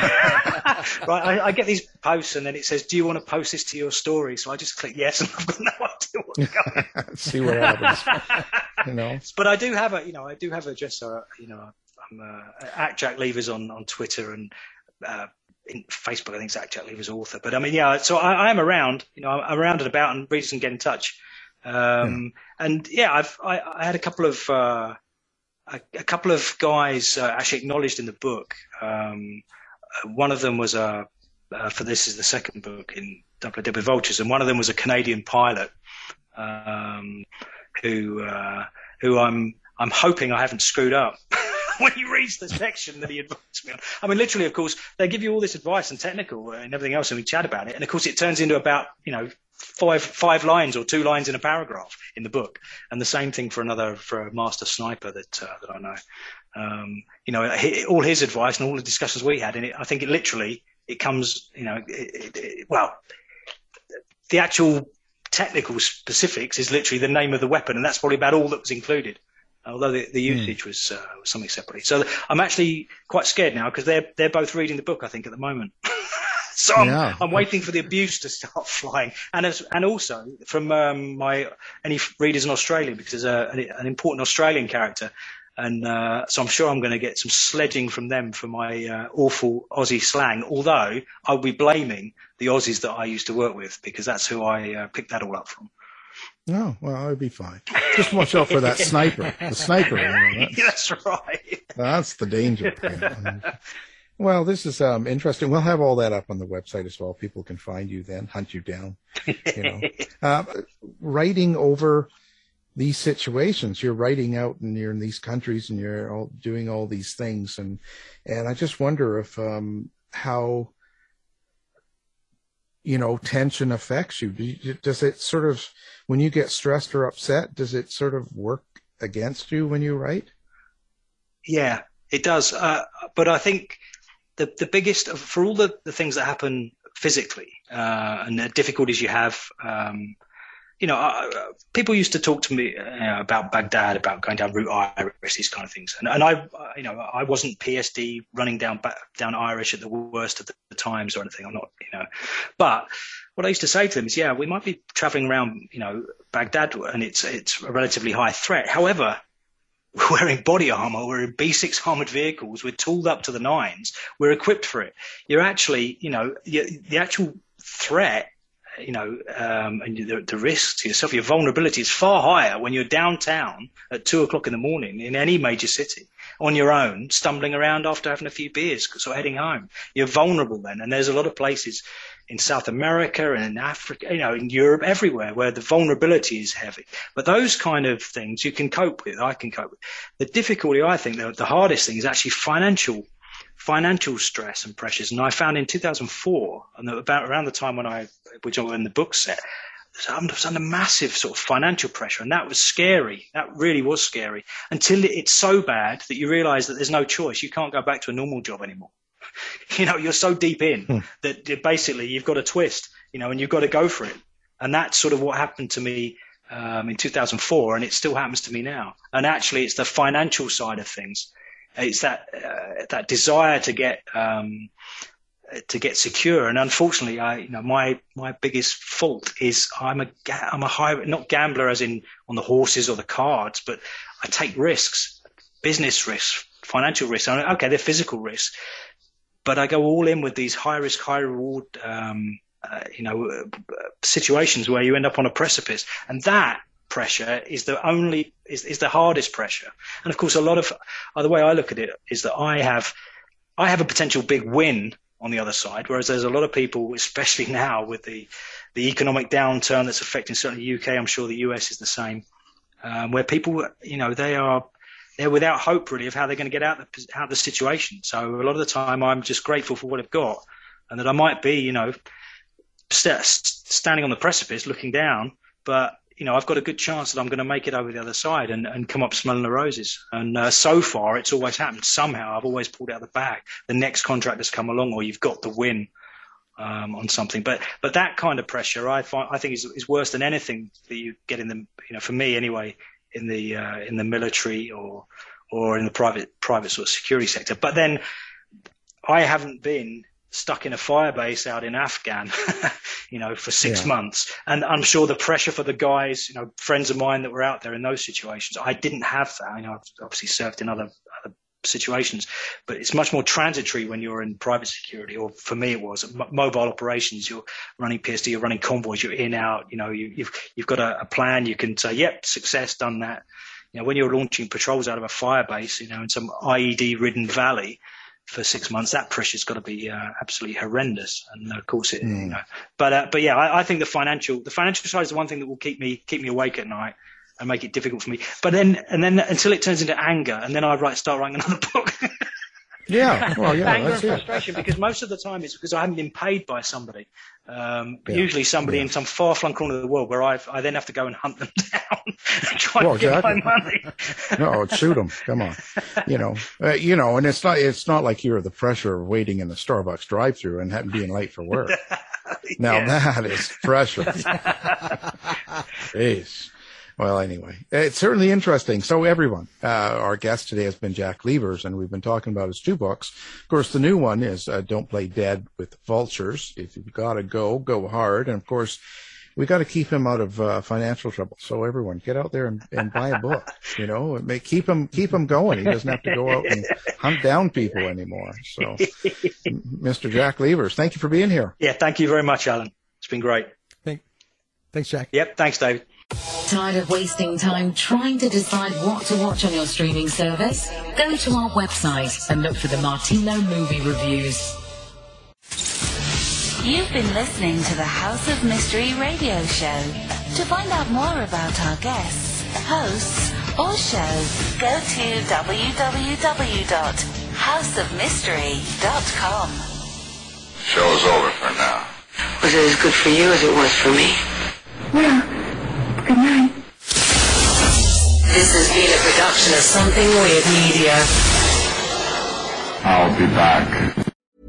right. I, I get these posts, and then it says, "Do you want to post this to your story?" So I just click yes, and I've got no idea what's going. See what happens. You know. But I do have a, you know, I do have a address. So, you know, I'm uh, at Jack Levers on on Twitter, and uh, in Facebook, I think it's at Jack Levers Author. But I mean, yeah. So I, I am around. You know, I'm around and about, and readers can get in touch. Um, yeah. And yeah, I've I, I had a couple of. Uh, A, a couple of guys uh, actually acknowledged in the book. Um, uh, one of them was a, uh, for this is the second book in Double Dead with Vultures, and one of them was a Canadian pilot um, who uh, who I'm I'm hoping I haven't screwed up when he reads the section that he advised me on. I mean, literally, of course, they give you all this advice and technical and everything else, and we chat about it, and of course, it turns into about you know. Five five lines or two lines in a paragraph in the book, and the same thing for another for a master sniper that uh, that I know. Um, you know, he, all his advice and all the discussions we had, and it, I think it literally it comes. You know, it, it, it, well, the actual technical specifics is literally the name of the weapon, and that's probably about all that was included. Although the, the usage mm. was, uh, was something separately. So I'm actually quite scared now because they're they're both reading the book, I think, at the moment. So I'm, Yeah. I'm waiting for the abuse to start flying. And as, and also from um, my any readers in Australia, because there's a, an, an important Australian character. And uh, so I'm sure I'm going to get some sledging from them for my uh, awful Aussie slang, although I'll be blaming the Aussies that I used to work with, because that's who I uh, picked that all up from. Oh, well, I'll be fine. Just watch out for that sniper. The sniper, you know, that's, that's right. That's the danger. Yeah. Well, this is um, interesting. We'll have all that up on the website as well. People can find you then, hunt you down. You know, uh, writing over these situations, you're writing out and you're in these countries and you're all doing all these things. And, and I just wonder if, um, how, you know, tension affects you. Do you. Does it sort of, when you get stressed or upset, does it sort of work against you when you write? Yeah, it does. Uh, but I think the, the biggest, for all the, the things that happen physically, uh, and the difficulties you have, um, you know, uh, people used to talk to me uh, about Baghdad, about going down Route Irish, these kind of things. And, and I, uh, you know, I wasn't P S D running down down Irish at the worst of the, the times or anything. I'm not, you know. But what I used to say to them is, yeah, we might be traveling around, you know, Baghdad, and it's it's a relatively high threat. However, we're wearing body armor, we're in B six armored vehicles, we're tooled up to the nines, we're equipped for it. You're actually, you know, the actual threat, you know, um, and the, the risk to yourself, your vulnerability is far higher when you're downtown at two o'clock in the morning in any major city on your own, stumbling around after having a few beers, sort of heading home. You're vulnerable then. And there's a lot of places in South America and in Africa, you know, in Europe, everywhere where the vulnerability is heavy. But those kind of things you can cope with. I can cope with. The difficulty, I think, the, the hardest thing is actually financial financial stress and pressures. And I found in two thousand four, and about around the time when I, which I was in the book set, I was under massive sort of financial pressure. And that was scary. That really was scary, until it's so bad that you realize that there's no choice. You can't go back to a normal job anymore. You know, you're so deep in hmm. that basically you've got a twist, you know, and you've got to go for it. And that's sort of what happened to me um, in two thousand four. And it still happens to me now. And actually it's the financial side of things. It's that uh, that desire to get um, to get secure, and unfortunately, I you know my my biggest fault is I'm a I'm a high not gambler as in on the horses or the cards, but I take risks, business risks, financial risks. I mean, okay, they're physical risks, but I go all in with these high risk, high reward, um, uh, you know, uh, situations where you end up on a precipice, and that pressure is the only is, is the hardest pressure. And of course, a lot of uh, the way I look at it is that I have I have a potential big win on the other side, whereas there's a lot of people, especially now with the the economic downturn that's affecting certainly the U K, I'm sure the U S is the same, um, where people, you know, they are they're without hope really of how they're going to get out of the, out of the situation. So a lot of the time, I'm just grateful for what I've got, and that I might be, you know, st- standing on the precipice looking down, but you know, I've got a good chance that I'm going to make it over the other side and, and come up smelling the roses. And uh, so far, it's always happened. Somehow, I've always pulled out of the bag. The next contract has come along, or you've got the win um, on something. But but that kind of pressure, I find, I think, is, is worse than anything that you get in the, you know, for me anyway, in the uh, in the military or or in the private private sort of security sector. But then I haven't been stuck in a firebase out in Afghan, you know, for six yeah. months. And I'm sure the pressure for the guys, you know, friends of mine that were out there in those situations, I didn't have that. You know, I've obviously served in other, other situations, but it's much more transitory when you're in private security, or for me it was M- mobile operations. You're running P S D, you're running convoys, you're in, out, you know, you, you've, you've got a, a plan. You can say, yep, success, done that. You know, when you're launching patrols out of a firebase, you know, in some I E D ridden valley, for six months, that pressure's got to be uh, absolutely horrendous, and of course it. Mm. You know, but uh, but yeah, I, I think the financial the financial side is the one thing that will keep me keep me awake at night and make it difficult for me. But then and then until it turns into anger, and then I write start writing another book. Yeah, well, yeah, anger that's and it. frustration, because most of the time it's because I haven't been paid by somebody. Um, yeah. Usually somebody yeah. in some far-flung corner of the world where I I then have to go and hunt them down and try well, to get exactly. my money. No, shoot them. Come on, you know, uh, you know, and it's not it's not like you're the pressure of waiting in the Starbucks drive-thru and having being late for work. Now yeah. that is pressure. Jeez. Well, anyway, it's certainly interesting. So everyone, uh, our guest today has been Jack Levers, and we've been talking about his two books. Of course, the new one is uh, Don't Play Dead with Vultures. If you've got to go, go hard. And, of course, we got to keep him out of uh, financial trouble. So everyone, get out there and, and buy a book. You know, it may keep him keep him going. He doesn't have to go out and hunt down people anymore. So, Mister Jack Levers, thank you for being here. Yeah, thank you very much, Alan. It's been great. Thank, thanks, Jack. Yep, thanks, David. Tired of wasting time trying to decide what to watch on your streaming service? Go to our website and look for the Martino Movie Reviews. You've been listening to the House of Mystery radio show. To find out more about our guests, hosts, or shows, go to w w w dot house of mystery dot com. Show's over for now. Was it as good for you as it was for me? Well, good night. This has been a production of Something Weird Media. I'll be back.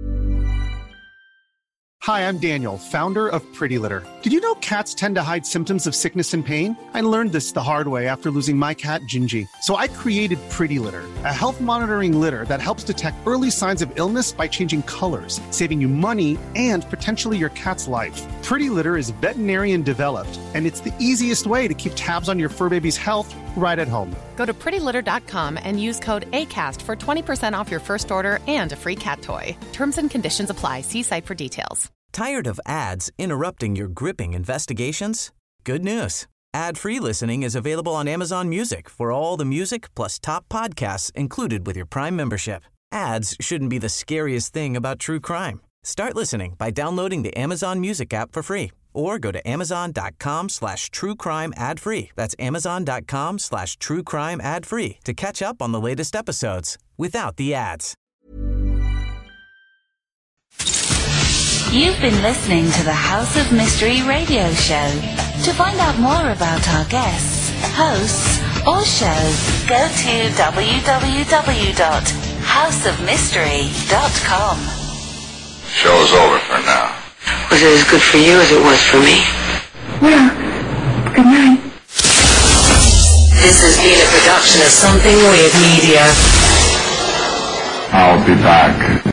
Hi, I'm Daniel, founder of Pretty Litter. Did you know cats tend to hide symptoms of sickness and pain? I learned this the hard way after losing my cat, Gingy. So I created Pretty Litter, a health monitoring litter that helps detect early signs of illness by changing colors, saving you money and potentially your cat's life. Pretty Litter is veterinarian developed, and it's the easiest way to keep tabs on your fur baby's health right at home. Go to pretty litter dot com and use code ACAST for twenty percent off your first order and a free cat toy. Terms and conditions apply. See site for details. Tired of ads interrupting your gripping investigations? Good news. Ad-free listening is available on Amazon Music for all the music plus top podcasts included with your Prime membership. Ads shouldn't be the scariest thing about true crime. Start listening by downloading the Amazon Music app for free or go to amazon.com slash true crime ad free. That's amazon.com slash true crime ad free to catch up on the latest episodes without the ads. You've been listening to the House of Mystery radio show. To find out more about our guests, hosts, or shows, go to w w w dot house of mystery dot com. Show's over for now. Was it as good for you as it was for me? Well, good night. This has been a production of Something Weird Media. I'll be back.